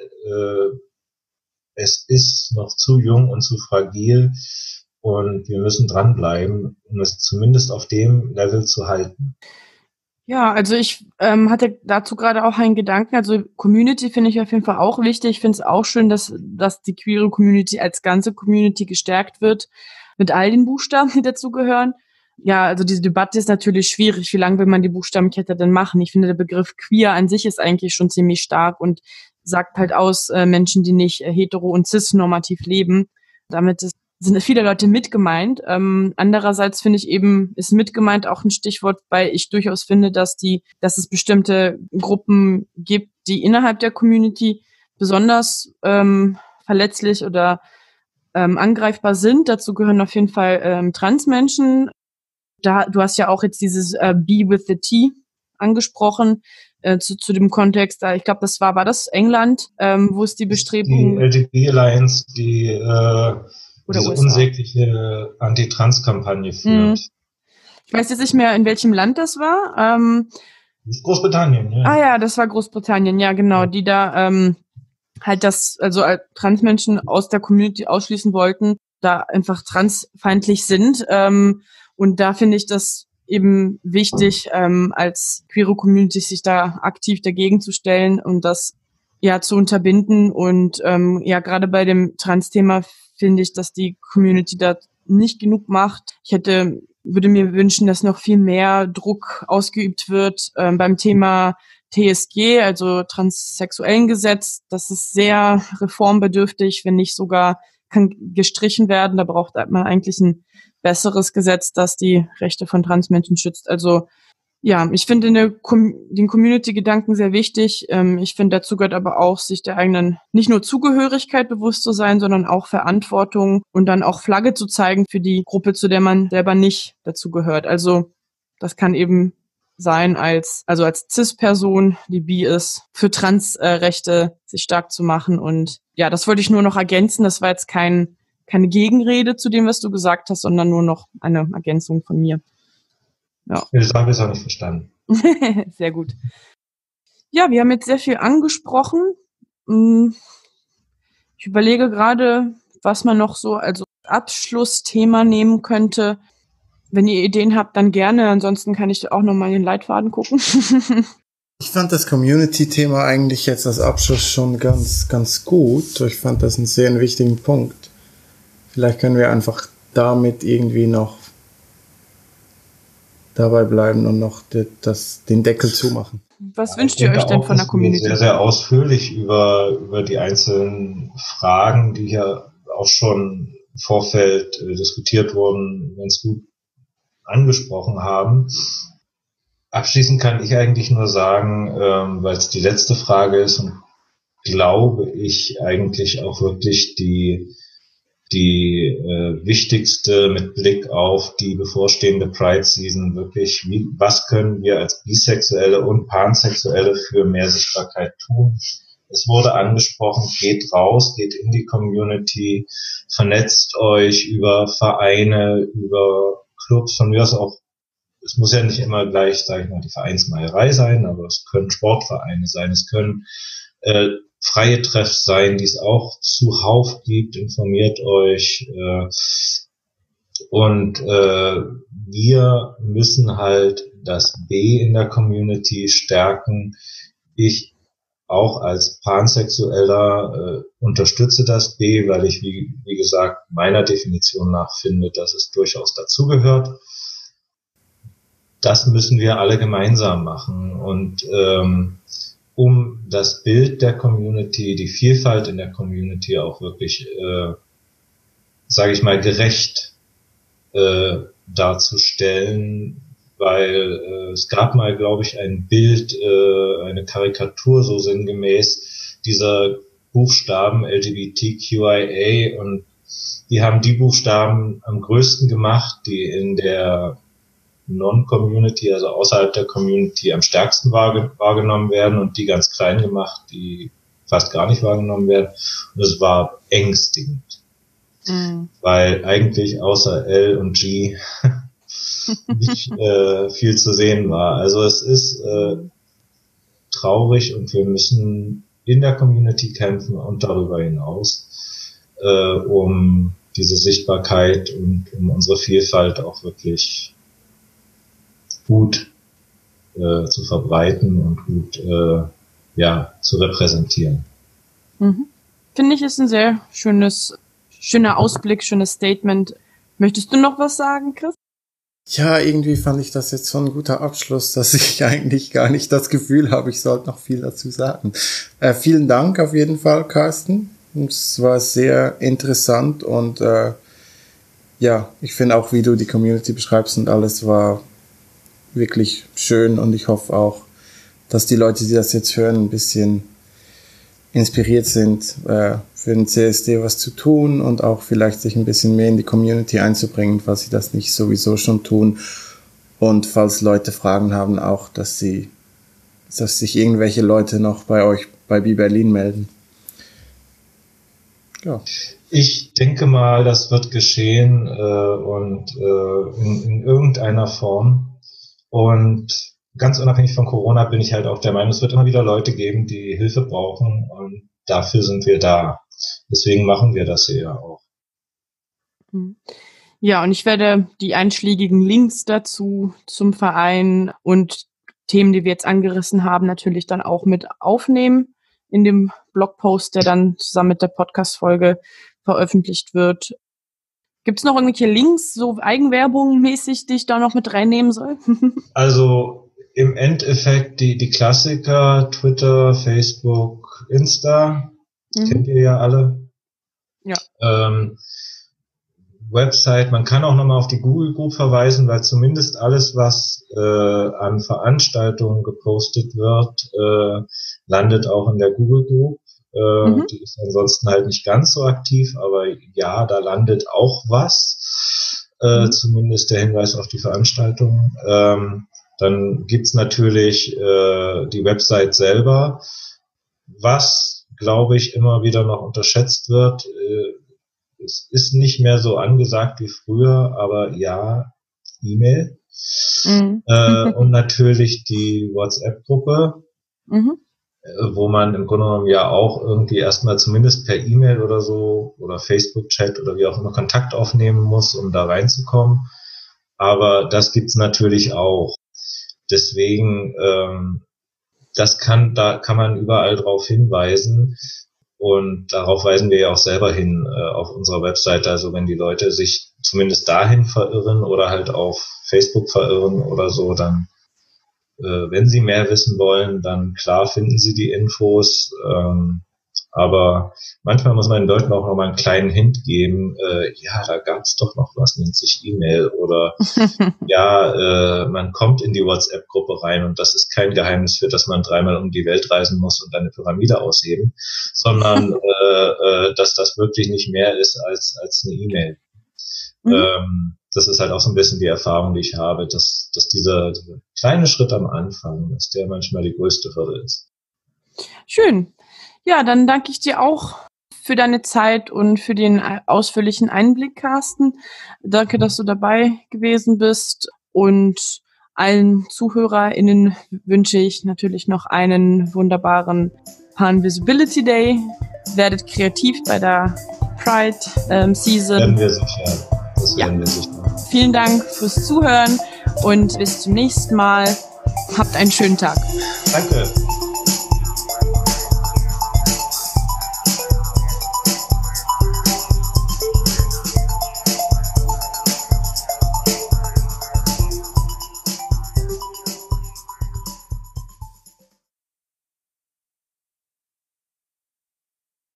Speaker 3: es ist noch zu jung und zu fragil. Und wir müssen dranbleiben, um es zumindest auf dem Level zu halten.
Speaker 1: Ja, also ich hatte dazu gerade auch einen Gedanken. Also Community finde ich auf jeden Fall auch wichtig. Ich finde es auch schön, dass die queere Community als ganze Community gestärkt wird mit all den Buchstaben, die dazugehören. Ja, also diese Debatte ist natürlich schwierig. Wie lange will man die Buchstabenkette denn machen? Ich finde, der Begriff queer an sich ist eigentlich schon ziemlich stark und sagt halt aus Menschen, die nicht hetero- und cis-normativ leben. Damit sind viele Leute mit gemeint. Andererseits finde ich eben, ist mit gemeint auch ein Stichwort, weil ich durchaus finde, dass es bestimmte Gruppen gibt, die innerhalb der Community besonders verletzlich oder angreifbar sind. Dazu gehören auf jeden Fall Transmenschen. Du hast ja auch jetzt dieses Be with the T angesprochen, zu dem Kontext. Ich glaube, war das England, wo es die Bestrebungen...
Speaker 3: Die LGBT Alliance, diese unsägliche Anti-Trans-Kampagne führt.
Speaker 1: Ich weiß jetzt nicht mehr, in welchem Land das war.
Speaker 3: Das ist Großbritannien, ja.
Speaker 1: Ah ja, das war Großbritannien, ja genau, die da halt Transmenschen aus der Community ausschließen wollten, da einfach transfeindlich sind. Und da finde ich das eben wichtig, als queere Community sich da aktiv dagegen zu stellen und das ja zu unterbinden. Und gerade bei dem Trans-Thema finde ich, dass die Community da nicht genug macht. Würde mir wünschen, dass noch viel mehr Druck ausgeübt wird beim Thema TSG, also transsexuellen Gesetz. Das ist sehr reformbedürftig, wenn nicht sogar kann gestrichen werden. Da braucht man eigentlich ein besseres Gesetz, das die Rechte von Transmenschen schützt. Also ja, ich finde den Community-Gedanken sehr wichtig. Ich finde, dazu gehört aber auch, sich der eigenen nicht nur Zugehörigkeit bewusst zu sein, sondern auch Verantwortung und dann auch Flagge zu zeigen für die Gruppe, zu der man selber nicht dazu gehört. Also das kann eben sein, als Cis-Person, die bi ist, für Trans-Rechte sich stark zu machen. Und ja, das wollte ich nur noch ergänzen. Das war jetzt keine Gegenrede zu dem, was du gesagt hast, sondern nur noch eine Ergänzung von mir. Ja.
Speaker 3: Das habe ich auch nicht verstanden.
Speaker 1: Sehr gut. Ja, wir haben jetzt sehr viel angesprochen. Ich überlege gerade, was man noch so als Abschlussthema nehmen könnte. Wenn ihr Ideen habt, dann gerne. Ansonsten kann ich auch noch mal in den Leitfaden gucken.
Speaker 2: Ich fand das Community-Thema eigentlich jetzt als Abschluss schon ganz, ganz gut. Ich fand das einen sehr wichtigen Punkt. Vielleicht können wir einfach damit irgendwie noch dabei bleiben und noch den Deckel zumachen.
Speaker 1: Was wünscht ihr euch denn von der Community?
Speaker 3: Sehr, sehr ausführlich über die einzelnen Fragen, die hier auch schon im Vorfeld diskutiert wurden, ganz gut angesprochen haben. Abschließend kann ich eigentlich nur sagen, weil es die letzte Frage ist und glaube ich eigentlich auch wirklich die wichtigste mit Blick auf die bevorstehende Pride-Season wirklich, was können wir als Bisexuelle und Pansexuelle für mehr Sichtbarkeit tun? Es wurde angesprochen, geht raus, geht in die Community, vernetzt euch über Vereine, über Clubs, von mir aus auch, es muss ja nicht immer gleich, sage ich mal, die Vereinsmeierei sein, aber es können Sportvereine sein, es können freie Treffs sein, die es auch zuhauf gibt, informiert euch. Und wir müssen halt das B in der Community stärken. Ich auch als Pansexueller unterstütze das B, weil ich, wie gesagt, meiner Definition nach finde, dass es durchaus dazugehört. Das müssen wir alle gemeinsam machen. Und um das Bild der Community, die Vielfalt in der Community auch wirklich, sage ich mal, gerecht darzustellen, weil es gab mal, glaube ich, ein Bild, eine Karikatur so sinngemäß dieser Buchstaben LGBTQIA, und die haben die Buchstaben am größten gemacht, die in der Non-Community, also außerhalb der Community, am stärksten wahrgenommen werden und die ganz klein gemacht, die fast gar nicht wahrgenommen werden. Und es war ängstigend, weil eigentlich außer L und G nicht viel zu sehen war. Also es ist traurig und wir müssen in der Community kämpfen und darüber hinaus, um diese Sichtbarkeit und um unsere Vielfalt auch wirklich gut zu verbreiten und gut zu repräsentieren.
Speaker 1: Finde ich, ist ein sehr schöner Ausblick, schönes Statement. Möchtest du noch was sagen, Chris?
Speaker 2: Ja, irgendwie fand ich das jetzt so ein guter Abschluss, dass ich eigentlich gar nicht das Gefühl habe, ich sollte noch viel dazu sagen. Vielen Dank auf jeden Fall, Carsten. Es war sehr interessant und ich finde auch, wie du die Community beschreibst und alles war wirklich schön und ich hoffe auch, dass die Leute, die das jetzt hören, ein bisschen inspiriert sind, für den CSD was zu tun und auch vielleicht sich ein bisschen mehr in die Community einzubringen, falls sie das nicht sowieso schon tun. Und falls Leute Fragen haben, auch, dass sich irgendwelche Leute noch bei euch bei B-Berlin melden. Ja.
Speaker 3: Ich denke mal, das wird geschehen in irgendeiner Form. Und ganz unabhängig von Corona bin ich halt auch der Meinung, es wird immer wieder Leute geben, die Hilfe brauchen und dafür sind wir da. Deswegen machen wir das hier ja auch.
Speaker 1: Ja, und ich werde die einschlägigen Links dazu zum Verein und Themen, die wir jetzt angerissen haben, natürlich dann auch mit aufnehmen in dem Blogpost, der dann zusammen mit der Podcast-Folge veröffentlicht wird. Gibt es noch irgendwelche Links, so Eigenwerbung mäßig, die ich da noch mit reinnehmen soll?
Speaker 3: Also im Endeffekt die Klassiker, Twitter, Facebook, Insta, kennt ihr ja alle.
Speaker 1: Ja.
Speaker 3: Website, man kann auch nochmal auf die Google Group verweisen, weil zumindest alles, was an Veranstaltungen gepostet wird, landet auch in der Google Group. Die ist ansonsten halt nicht ganz so aktiv, aber ja, da landet auch was, zumindest der Hinweis auf die Veranstaltung. Dann gibt's natürlich die Website selber, was, glaube ich, immer wieder noch unterschätzt wird. Es ist nicht mehr so angesagt wie früher, aber ja, E-Mail. Und natürlich die WhatsApp-Gruppe, wo man im Grunde genommen ja auch irgendwie erstmal zumindest per E-Mail oder so oder Facebook-Chat oder wie auch immer Kontakt aufnehmen muss, um da reinzukommen. Aber das gibt's natürlich auch. Deswegen, da kann man überall drauf hinweisen. Und darauf weisen wir ja auch selber hin auf unserer Webseite. Also wenn die Leute sich zumindest dahin verirren oder halt auf Facebook verirren oder so, dann, wenn sie mehr wissen wollen, dann klar finden sie die Infos. Aber manchmal muss man den Leuten auch noch mal einen kleinen Hint geben. Da gab's doch noch was, nennt sich E-Mail. Oder man kommt in die WhatsApp-Gruppe rein und das ist kein Geheimnis, für das man 3-mal um die Welt reisen muss und eine Pyramide ausheben, sondern dass das wirklich nicht mehr ist als eine E-Mail. Das ist halt auch so ein bisschen die Erfahrung, die ich habe, dass dieser kleine Schritt am Anfang, dass der manchmal die größte Hürde ist.
Speaker 1: Schön. Ja, dann danke ich dir auch für deine Zeit und für den ausführlichen Einblick, Carsten. Danke, dass du dabei gewesen bist. Und allen ZuhörerInnen wünsche ich natürlich noch einen wunderbaren Pan Visibility Day. Werdet kreativ bei der Pride Season.
Speaker 3: Werden wir sicher. Das werden wir sicher.
Speaker 1: Vielen Dank fürs Zuhören und bis zum nächsten Mal. Habt einen schönen Tag.
Speaker 3: Danke.